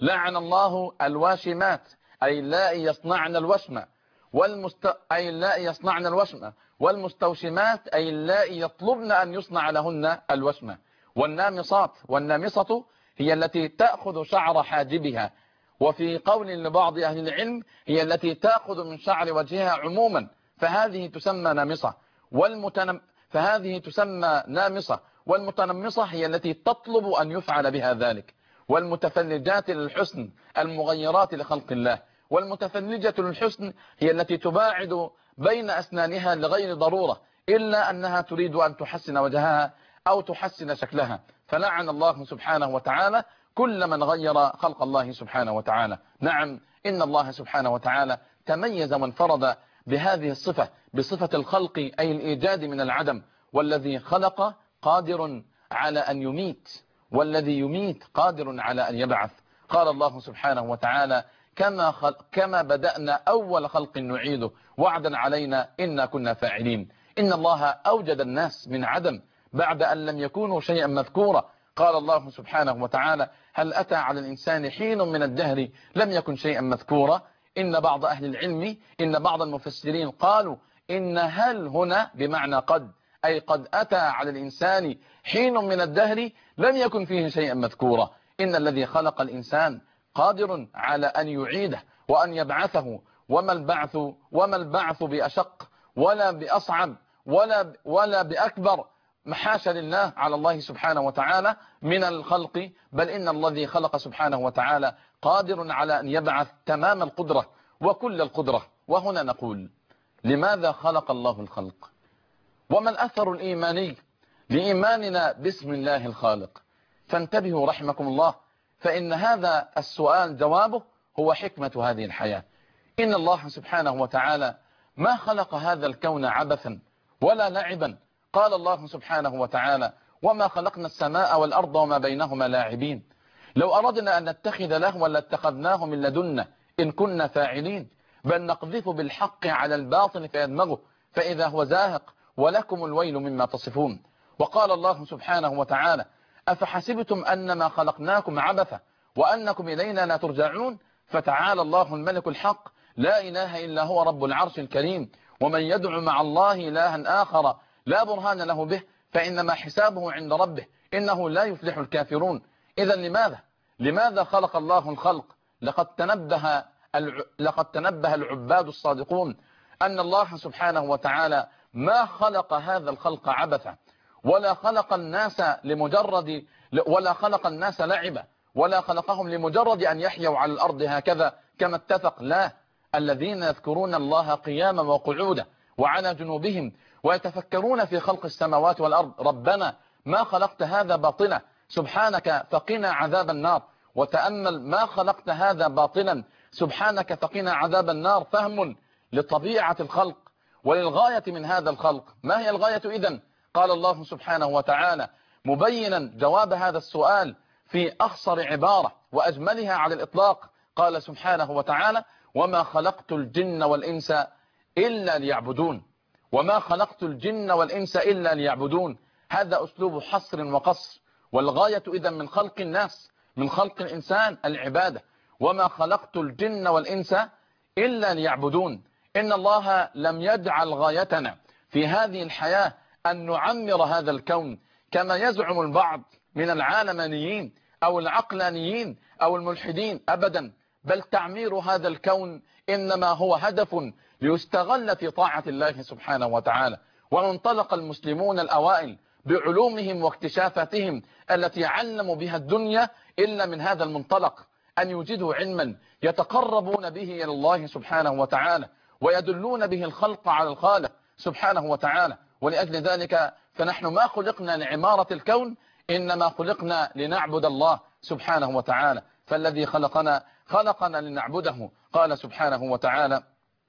Speaker 2: لعن الله الواشمات أي اللائي يصنعن الوشم والمست... أي اللائي يصنعن الوشم والمستوشمات أي اللائي يطلبن أن يصنع لهن الوشم والنامصات والنامصة هي التي تأخذ شعر حاجبها وفي قول لبعض أهل العلم هي التي تأخذ من شعر وجهها عموما فهذه تسمى نامصة والمتنم فهذه تسمى نامصة والمتنمصة هي التي تطلب أن يفعل بها ذلك والمتفلجات للحسن المغيرات لخلق الله والمتفلجة للحسن هي التي تباعد بين أسنانها لغير ضرورة إلا أنها تريد أن تحسن وجهها أو تحسن شكلها فلعن الله سبحانه وتعالى كل من غير خلق الله سبحانه وتعالى. نعم إن الله سبحانه وتعالى تميز وانفرد بهذه الصفة بصفة الخلق أي الإيجاد من العدم والذي خلق قادر على أن يميت والذي يميت قادر على أن يبعث. قال الله سبحانه وتعالى كما, خل... كما بدأنا أول خلق نعيده وعدا علينا إنا كنا فاعلين. إن الله أوجد الناس من عدم بعد أن لم يكونوا شيئا مذكورا. قال الله سبحانه وتعالى هل أتى على الإنسان حين من الدهر لم يكن شيئا مذكورا. إن بعض أهل العلم إن بعض المفسرين قالوا إن هل هنا بمعنى قد أي قد أتى على الإنسان حين من الدهر لم يكن فيه شيئا مذكورا. إن الذي خلق الإنسان قادر على أن يعيده وأن يبعثه وما البعث وما البعث بأشق ولا بأصعب ولا ولا بأكبر محاشا لله على الله سبحانه وتعالى من الخلق بل إن الذي خلق سبحانه وتعالى قادر على أن يبعث تمام القدرة وكل القدرة. وهنا نقول لماذا خلق الله الخلق وما الأثر الإيماني لإيماننا باسم الله الخالق. فانتبهوا رحمكم الله فإن هذا السؤال جوابه هو حكمة هذه الحياة. إن الله سبحانه وتعالى ما خلق هذا الكون عبثا ولا لعبا. قال الله سبحانه وتعالى وما خلقنا السماء والأرض وما بينهما لاعبين. لو أردنا أن نتخذ لهوا لاتخذناه من لدنا إن كنا فاعلين بل نقذف بالحق على الباطل فيدمغه فإذا هو زاهق ولكم الويل مما تصفون. وقال الله سبحانه وتعالى أفحسبتم أنما خلقناكم عبثا وأنكم إلينا لا ترجعون فتعالى الله الملك الحق لا إله إلا هو رب العرش الكريم. ومن يدعو مع الله إلها آخر لا برهان له به فإنما حسابه عند ربه إنه لا يفلح الكافرون. إذا لماذا لماذا خلق الله الخلق؟ لقد تنبه الع... لقد تنبه العباد الصادقون أن الله سبحانه وتعالى ما خلق هذا الخلق عبثا ولا خلق الناس لمجرد ولا خلق الناس لعبا ولا خلقهم لمجرد أن يحيوا على الأرض هكذا كما اتفق. لا الذين يذكرون الله قياما وقعودا وعلى جنوبهم ويتفكرون في خلق السماوات والأرض ربنا ما خلقت هذا باطلا سبحانك فقنا عذاب النار. وتأمل ما خلقت هذا باطلا سبحانك فقنا عذاب النار فهم لطبيعة الخلق وللغاية من هذا الخلق. ما هي الغاية إذن؟ قال الله سبحانه وتعالى مبينا جواب هذا السؤال في أخصر عبارة وأجملها على الإطلاق. قال سبحانه وتعالى وما خلقت الجن والإنس إلا ليعبدون. وما خلقت الجن والإنس إلا ليعبدون. هذا أسلوب حصر وقصر والغاية إذن من خلق الناس من خلق الإنسان العبادة. وما خلقت الجن والإنس إلا ليعبدون. إن الله لم يجعل غايتنا في هذه الحياة أن نعمر هذا الكون كما يزعم البعض من العالمانيين أو العقلانيين أو الملحدين أبدا بل تعمير هذا الكون إنما هو هدف ليستغل في طاعة الله سبحانه وتعالى. وانطلق المسلمون الأوائل بعلومهم واكتشافاتهم التي علموا بها الدنيا إلا من هذا المنطلق أن يوجدوا علما يتقربون به إلى الله سبحانه وتعالى ويدلون به الخلق على الخالق سبحانه وتعالى. ولأجل ذلك فنحن ما خلقنا لعمارة الكون إنما خلقنا لنعبد الله سبحانه وتعالى. فالذي خلقنا خلقنا لنعبده. قال سبحانه وتعالى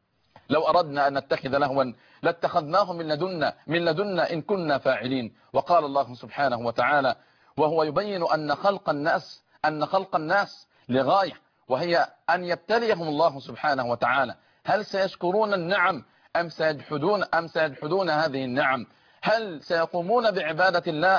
Speaker 2: لو أردنا أن نتخذ لهوا لاتخذناه من لدنا من لدنا إن كنا فاعلين. وقال الله سبحانه وتعالى وهو يبين أن خلق الناس أن خلق الناس لغاية وهي أن يبتليهم الله سبحانه وتعالى هل سيشكرون النعم أم سيجحدون أم سيجحدون هذه النعم. هل سيقومون بعبادة الله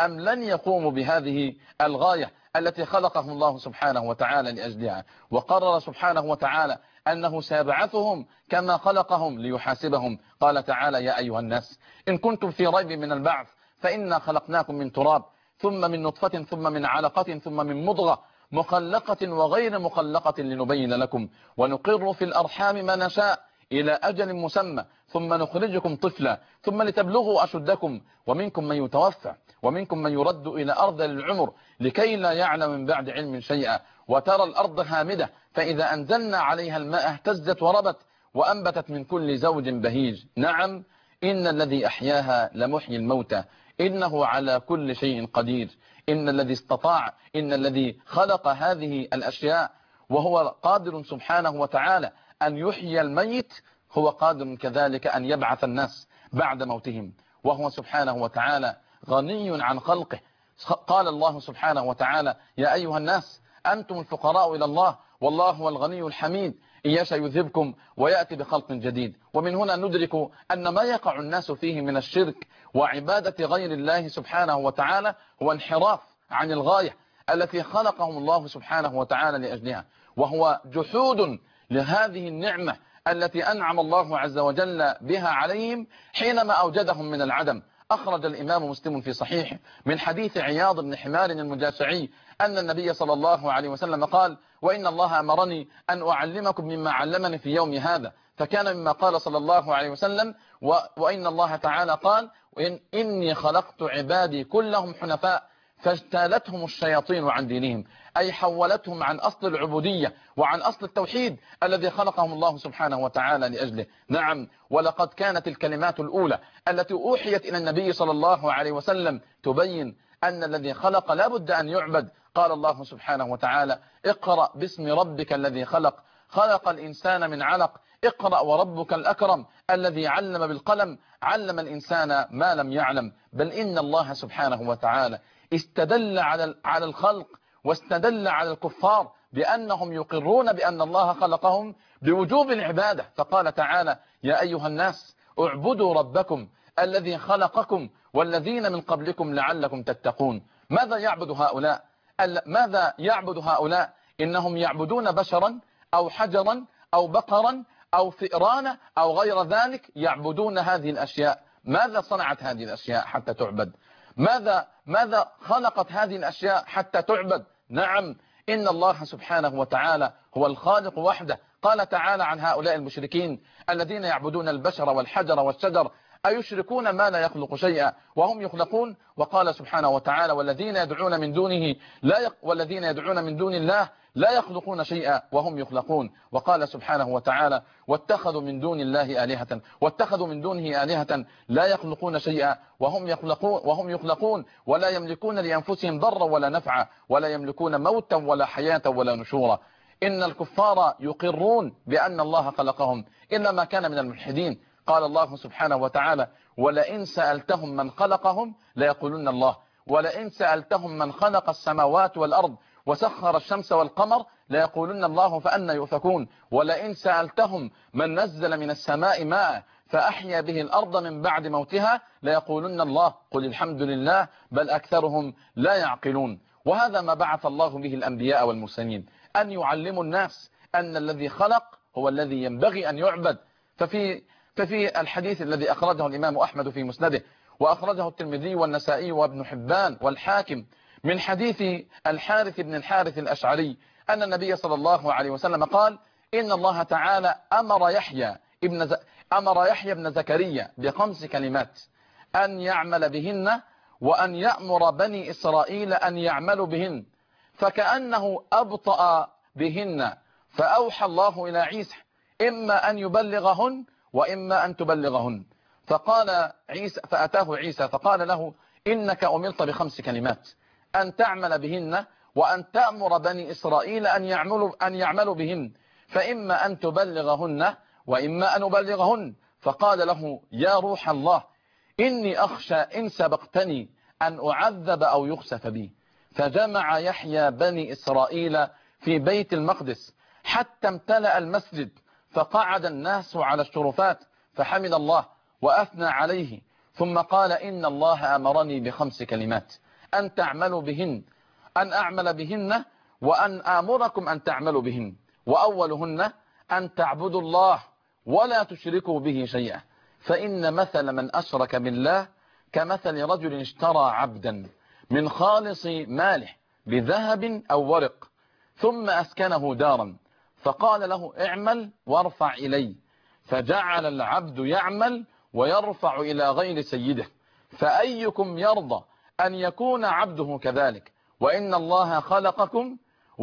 Speaker 2: أم لن يقوموا بهذه الغاية التي خلقهم الله سبحانه وتعالى لأجلها، وقرر سبحانه وتعالى أنه سيبعثهم كما خلقهم ليحاسبهم. قال تعالى: يا أيها الناس إن كنتم في ريب من البعث فإنا خلقناكم من تراب ثم من نطفة ثم من علقة ثم من مضغة مخلقة وغير مخلقة لنبين لكم ونقر في الأرحام ما نشاء إلى أجل مسمى ثم نخرجكم طفلا ثم لتبلغوا أشدكم ومنكم من يتوفى ومنكم من يرد إلى أرض العمر لكي لا يعلم من بعد علم شيئا وترى الأرض هامدة فإذا أنزلنا عليها الماء اهتزت وربت وأنبتت من كل زوج بهيج. نعم إن الذي أحياها لمحيي الموتى إنه على كل شيء قدير. إن الذي استطاع إن الذي خلق هذه الأشياء وهو قادر سبحانه وتعالى أن يحيي الميت هو قادر كذلك أن يبعث الناس بعد موتهم، وهو سبحانه وتعالى غني عن خلقه. قال الله سبحانه وتعالى: يا أيها الناس أنتم الفقراء إلى الله والله هو الغني الحميد إن يشاء يذهبكم ويأتي بخلق جديد. ومن هنا ندرك أن ما يقع الناس فيه من الشرك وعبادة غير الله سبحانه وتعالى هو انحراف عن الغاية التي خلقهم الله سبحانه وتعالى لأجلها، وهو جحود لهذه النعمة التي أنعم الله عز وجل بها عليهم حينما أوجدهم من العدم. أخرج الإمام مسلم في صحيحه من حديث عياض بن حمار المجاشعي أن النبي صلى الله عليه وسلم قال: وإن الله أمرني أن أعلمكم مما علمني في يوم هذا، فكان مما قال صلى الله عليه وسلم: وإن الله تعالى قال: وإن إني خلقت عبادي كلهم حنفاء فاجتالتهم الشياطين عن دينهم، أي حولتهم عن أصل العبودية وعن أصل التوحيد الذي خلقهم الله سبحانه وتعالى لأجله. نعم، ولقد كانت الكلمات الأولى التي أوحيت إلى النبي صلى الله عليه وسلم تبين أن الذي خلق لا بد أن يعبد. قال الله سبحانه وتعالى: اقرأ باسم ربك الذي خلق خلق الإنسان من علق اقرأ وربك الأكرم الذي علم بالقلم علم الإنسان ما لم يعلم. بل إن الله سبحانه وتعالى استدل على على الخلق واستدل على الكفار بأنهم يقرون بأن الله خلقهم بوجوب العبادة، فقال تعالى: يا أيها الناس اعبدوا ربكم الذي خلقكم والذين من قبلكم لعلكم تتقون. ماذا يعبد هؤلاء؟ ماذا يعبد هؤلاء؟ إنهم يعبدون بشرا أو حجرا أو بقرا أو فئران أو غير ذلك، يعبدون هذه الأشياء. ماذا صنعت هذه الأشياء حتى تعبد؟ ماذا ماذا خلقت هذه الأشياء حتى تعبد؟ نعم، إن الله سبحانه وتعالى هو الخالق وحده. قال تعالى عن هؤلاء المشركين الذين يعبدون البشر والحجر والشجر: أيشركون ما لا يخلق شيئا وهم يخلقون؟ وقال سبحانه وتعالى: والذين يدعون من دونه لا يق... والذين يدعون من دون الله لا يخلقون شيئا وهم يخلقون. وقال سبحانه وتعالى: واتخذوا من دون الله آلهة واتخذوا من دونه آلهة لا يخلقون شيئا وهم يخلقون وهم يخلقون ولا يملكون لأنفسهم ضرا ولا نفعا ولا يملكون موتا ولا حياة ولا نشورا. إن الكفار يقرون بأن الله خلقهم إلا ما كان من الملحدين. قال الله سبحانه وتعالى: ولئن سألتهم من خلقهم ليقولون الله ولئن سألتهم من خلق السماوات والأرض وسخر الشمس والقمر ليقولون الله فأنى يؤفكون. ولئن سألتهم من نزل من السماء ماء فأحيا به الأرض من بعد موتها ليقولون الله قل الحمد لله بل أكثرهم لا يعقلون. وهذا ما بعث الله به الأنبياء والمرسلين، أن يعلموا الناس أن الذي خلق هو الذي ينبغي أن يعبد. ففي ففي الحديث الذي أخرجه الإمام أحمد في مسنده وأخرجه الترمذي والنسائي وابن حبان والحاكم من حديث الحارث بن الحارث الأشعري أن النبي صلى الله عليه وسلم قال: إن الله تعالى أمر يحيى ابن ز... أمر يحيى بن زكريا بخمس كلمات أن يعمل بهن وأن يأمر بني إسرائيل أن يعملوا بهن، فكأنه أبطأ بهن، فأوحى الله إلى عيسى: إما أن يبلغهن وإما أن تبلغهن. فقال عيسى فأتاه عيسى فقال له: إنك أمرت بخمس كلمات أن تعمل بهن وأن تأمر بني إسرائيل أن يعملوا, أن يعملوا بهن، فإما أن تبلغهن وإما أن أبلغهن. فقال له: يا روح الله إني أخشى إن سبقتني أن أعذب أو يخسف بي. فجمع يحيى بني إسرائيل في بيت المقدس حتى امتلأ المسجد، فقعد الناس على الشرفات فحمد الله وأثنى عليه، ثم قال: إن الله أمرني بخمس كلمات أن تعملوا بهن، أن أعمل بهن وأن آمركم أن تعملوا بهن. وأولهن أن تعبدوا الله ولا تشركوا به شيئا، فإن مثل من أشرك بالله كمثل رجل اشترى عبدا من خالص ماله بذهب أو ورق ثم أسكنه دارا فقال له اعمل وارفع إلي، فجعل العبد يعمل ويرفع إلى غير سيده، فأيكم يرضى أن يكون عبده كذلك؟ وإن الله خلقكم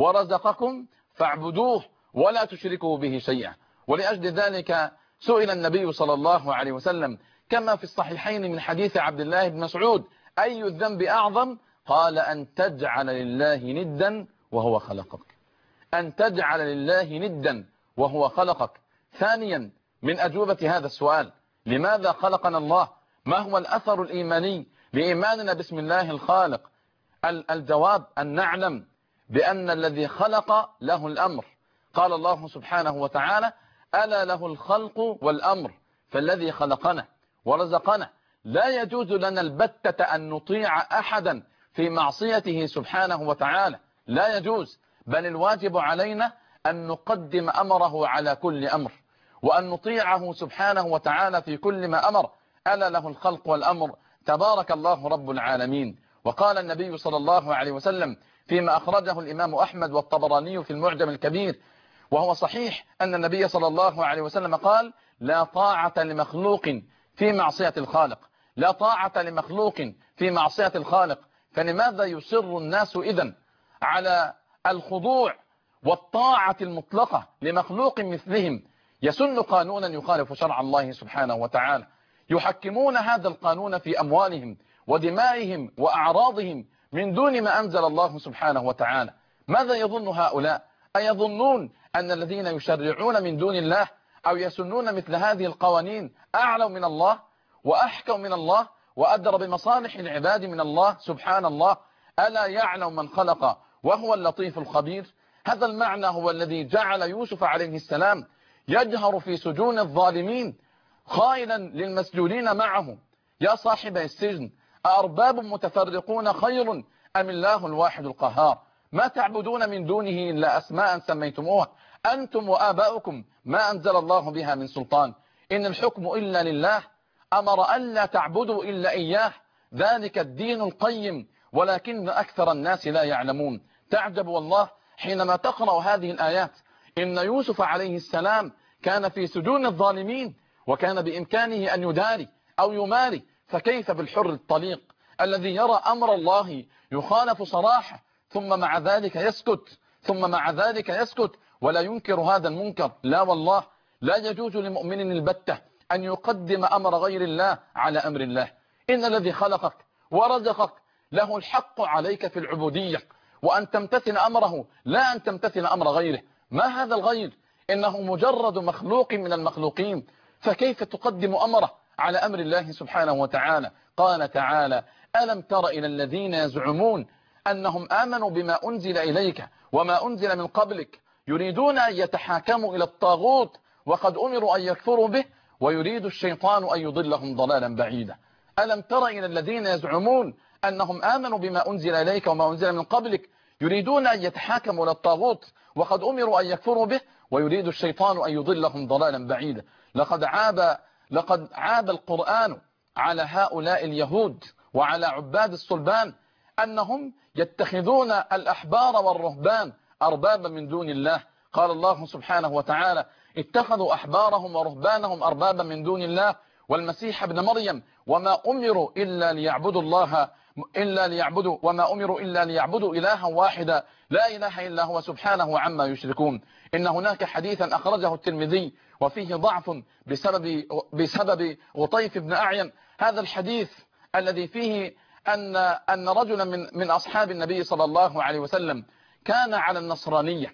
Speaker 2: ورزقكم فاعبدوه ولا تشركوا به شيئا. ولأجل ذلك سئل النبي صلى الله عليه وسلم كما في الصحيحين من حديث عبد الله بن مسعود أي الذنب أعظم؟ قال أن تجعل لله ندا وهو خلقك، أن تجعل لله ندا وهو خلقك. ثانيا من أجوبة هذا السؤال، لماذا خلقنا الله؟ ما هو الأثر الإيماني لإيماننا باسم الله الخالق؟ الجواب أن نعلم بأن الذي خلق له الأمر. قال الله سبحانه وتعالى ألا له الخلق والأمر، فالذي خلقنا ورزقنا لا يجوز لنا البتة أن نطيع أحدا في معصيته سبحانه وتعالى، لا يجوز، بل الواجب علينا أن نقدم أمره على كل أمر وأن نطيعه سبحانه وتعالى في كل ما أمر. ألا له الخلق والأمر، تبارك الله رب العالمين. وقال النبي صلى الله عليه وسلم فيما أخرجه الإمام أحمد والطبراني في المعجم الكبير وهو صحيح أن النبي صلى الله عليه وسلم قال لا طاعة لمخلوق في معصية الخالق، لا طاعة لمخلوق في معصية الخالق. فلماذا يصر الناس إذن على الخضوع والطاعة المطلقة لمخلوق مثلهم يسن قانونا يخالف شرع الله سبحانه وتعالى، يحكمون هذا القانون في أموالهم ودمائهم وأعراضهم من دون ما أنزل الله سبحانه وتعالى؟ ماذا يظن هؤلاء؟ أيظنون أن الذين يشرعون من دون الله أو يسنون مثل هذه القوانين أعلوا من الله وأحكم من الله وأدرى بمصالح العباد من الله؟ سبحان الله، ألا يعلم من خلق وهو اللطيف الخبير. هذا المعنى هو الذي جعل يوسف عليه السلام يجهر في سجون الظالمين خائلا للمسجونين معه يا صاحب السجن أأرباب متفرقون خير أم الله الواحد القهار؟ ما تعبدون من دونه إلا أسماء سميتموها أنتم وآباؤكم ما أنزل الله بها من سلطان، إن الحكم إلا لله أمر ألا تعبدوا إلا إياه، ذلك الدين القيم ولكن أكثر الناس لا يعلمون. تعجب والله حينما تقرأ هذه الآيات، إن يوسف عليه السلام كان في سجون الظالمين وكان بإمكانه أن يداري أو يماري، فكيف بالحر الطليق الذي يرى أمر الله يخالف صراحة ثم مع ذلك يسكت ثم مع ذلك يسكت ولا ينكر هذا المنكر؟ لا والله، لا يجوز لمؤمن البتة أن يقدم أمر غير الله على أمر الله. إن الذي خلقك ورزقك له الحق عليك في العبودية وأن تمتثل أمره لا أن تمتثل أمر غيره. ما هذا الغير؟ إنه مجرد مخلوق من المخلوقين، فكيف تقدم أمره على أمر الله سبحانه وتعالى؟ قال تعالى ألم تر إلى الذين يزعمون أنهم آمنوا بما أنزل إليك وما أنزل من قبلك يريدون أن يتحاكموا إلى الطاغوت وقد أمروا أن يكفروا به ويريد الشيطان أن يضلهم ضلالا بعيدا. ألم تر إلى الذين يزعمون أنهم آمنوا بما أنزل إليك وما أنزل من قبلك يريدون أن يتحاكموا إلى الطاغوت وقد أمروا أن يكفروا به ويريد الشيطان أن يضلهم ضلالا بعيدا. لقد عاب لقد عاب القرآن على هؤلاء اليهود وعلى عباد الصلبان أنهم يتخذون الأحبار والرهبان أربابا من دون الله. قال الله سبحانه وتعالى اتخذوا أحبارهم ورهبانهم أربابا من دون الله والمسيح ابن مريم وما أمروا إلا ليعبدوا الله إلا ليعبدوا وما أمروا إلا ليعبدوا إلها واحدا لا إله إلا هو سبحانه عما يشركون. إن هناك حديثا أخرجه الترمذي وفيه ضعف بسبب بسبب غطيف بن أعين. هذا الحديث الذي فيه أن أن رجلا من من أصحاب النبي صلى الله عليه وسلم كان على النصرانية،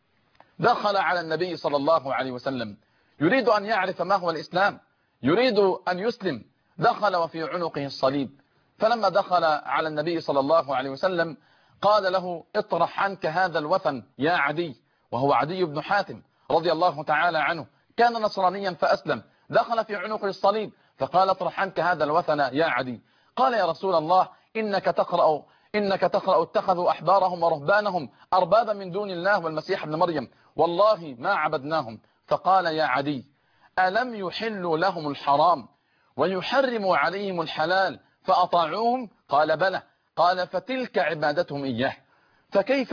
Speaker 2: دخل على النبي صلى الله عليه وسلم يريد أن يعرف ما هو الإسلام، يريد أن يسلم، دخل وفي عنقه الصليب. فلما دخل على النبي صلى الله عليه وسلم قال له اطرح عنك هذا الوثن يا عدي، وهو عدي بن حاتم رضي الله تعالى عنه، كان نصرانيا فأسلم، دخل في عنقه الصليب فقال اطرح عنك هذا الوثن يا عدي. قال يا رسول الله إنك تقرأ إنك تقرأ اتخذوا أحبارهم ورهبانهم أربابا من دون الله والمسيح ابن مريم والله ما عبدناهم. فقال يا عدي ألم يحلوا لهم الحرام ويحرموا عليهم الحلال فأطاعوهم؟ قال بلى. قال فتلك عبادتهم إياه فكيف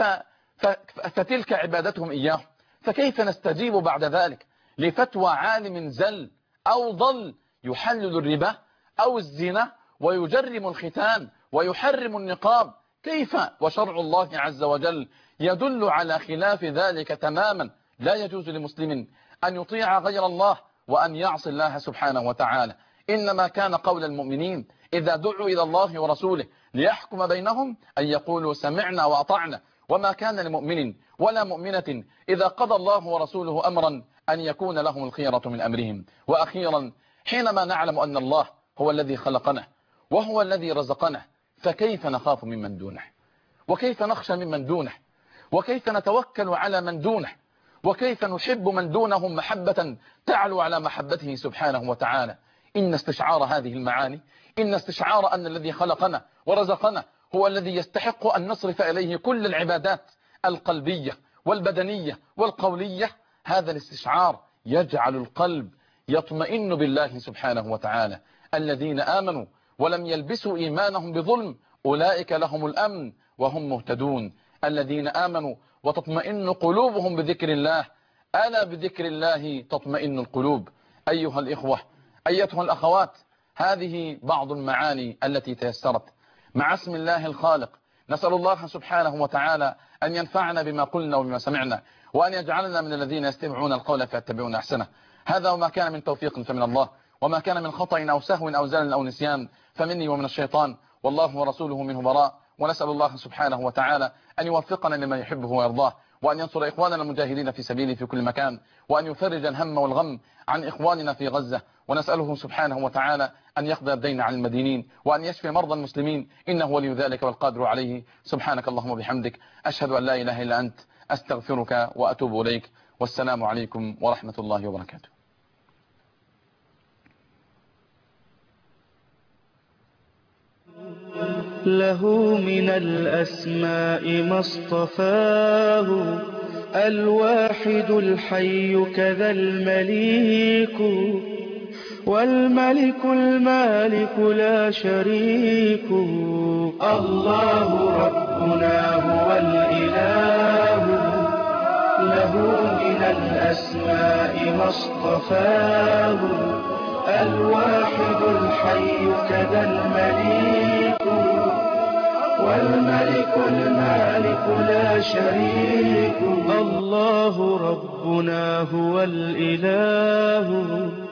Speaker 2: فتلك عبادتهم إياه فكيف نستجيب بعد ذلك لفتوى عالم زل أو ضل يحلل الربا أو الزنا ويجرم الختان ويحرم النقاب؟ كيف وشرع الله عز وجل يدل على خلاف ذلك تماما. لا يجوز لمسلم أن يطيع غير الله وأن يعصي الله سبحانه وتعالى. إنما كان قول المؤمنين إذا دعوا إلى الله ورسوله ليحكم بينهم أن يقولوا سمعنا وأطعنا، وما كان لمؤمن ولا مؤمنة إذا قضى الله ورسوله أمرا أن يكون لهم الخيرة من أمرهم. وأخيرا حينما نعلم أن الله هو الذي خلقنا وهو الذي رزقنا فكيف نخاف ممن دونه وكيف نخشى ممن دونه وكيف نتوكل على من دونه وكيف نحب من دونهم محبة تعلو على محبته سبحانه وتعالى. إن استشعار هذه المعاني إن استشعار أن الذي خلقنا ورزقنا هو الذي يستحق أن نصرف إليه كل العبادات القلبية والبدنية والقولية، هذا الاستشعار يجعل القلب يطمئن بالله سبحانه وتعالى. الذين آمنوا ولم يلبسوا إيمانهم بظلم أولئك لهم الأمن وهم مهتدون. الذين آمنوا وتطمئن قلوبهم بذكر الله ألا بذكر الله تطمئن القلوب. أيها الإخوة أيتها الأخوات، هذه بعض المعاني التي تيسرت مع اسم الله الخالق. نسأل الله سبحانه وتعالى أن ينفعنا بما قلنا وبما سمعنا وأن يجعلنا من الذين يستمعون القول فيتبعون أحسنه. هذا وما كان من توفيق فمن الله وما كان من خطأ أو سهو أو زلل أو نسيان فمني ومن الشيطان والله ورسوله منه براء. ونسأل الله سبحانه وتعالى أن يوفقنا لما يحبه ويرضاه وأن ينصر إخواننا المجاهدين في سبيله في كل مكان وأن يفرج الهم والغم عن إخواننا في غزة. ونسأله سبحانه وتعالى أن يقضي الدين عن المدينين وأن يشفي مرضى المسلمين إنه ولي ذلك والقادر عليه. سبحانك اللهم وبحمدك أشهد أن لا إله إلا أنت أستغفرك وأتوب إليك والسلام عليكم ورحمة الله وبركاته.
Speaker 3: له من الأسماء ما اصطفاه الواحد الحي كذا المليك والملك المالك لا شريك. الله ربنا هو الإله له من الأسماء ما اصطفاه الواحد الحي كذا المليك والملك المالك لا شريك. الله ربنا هو الإله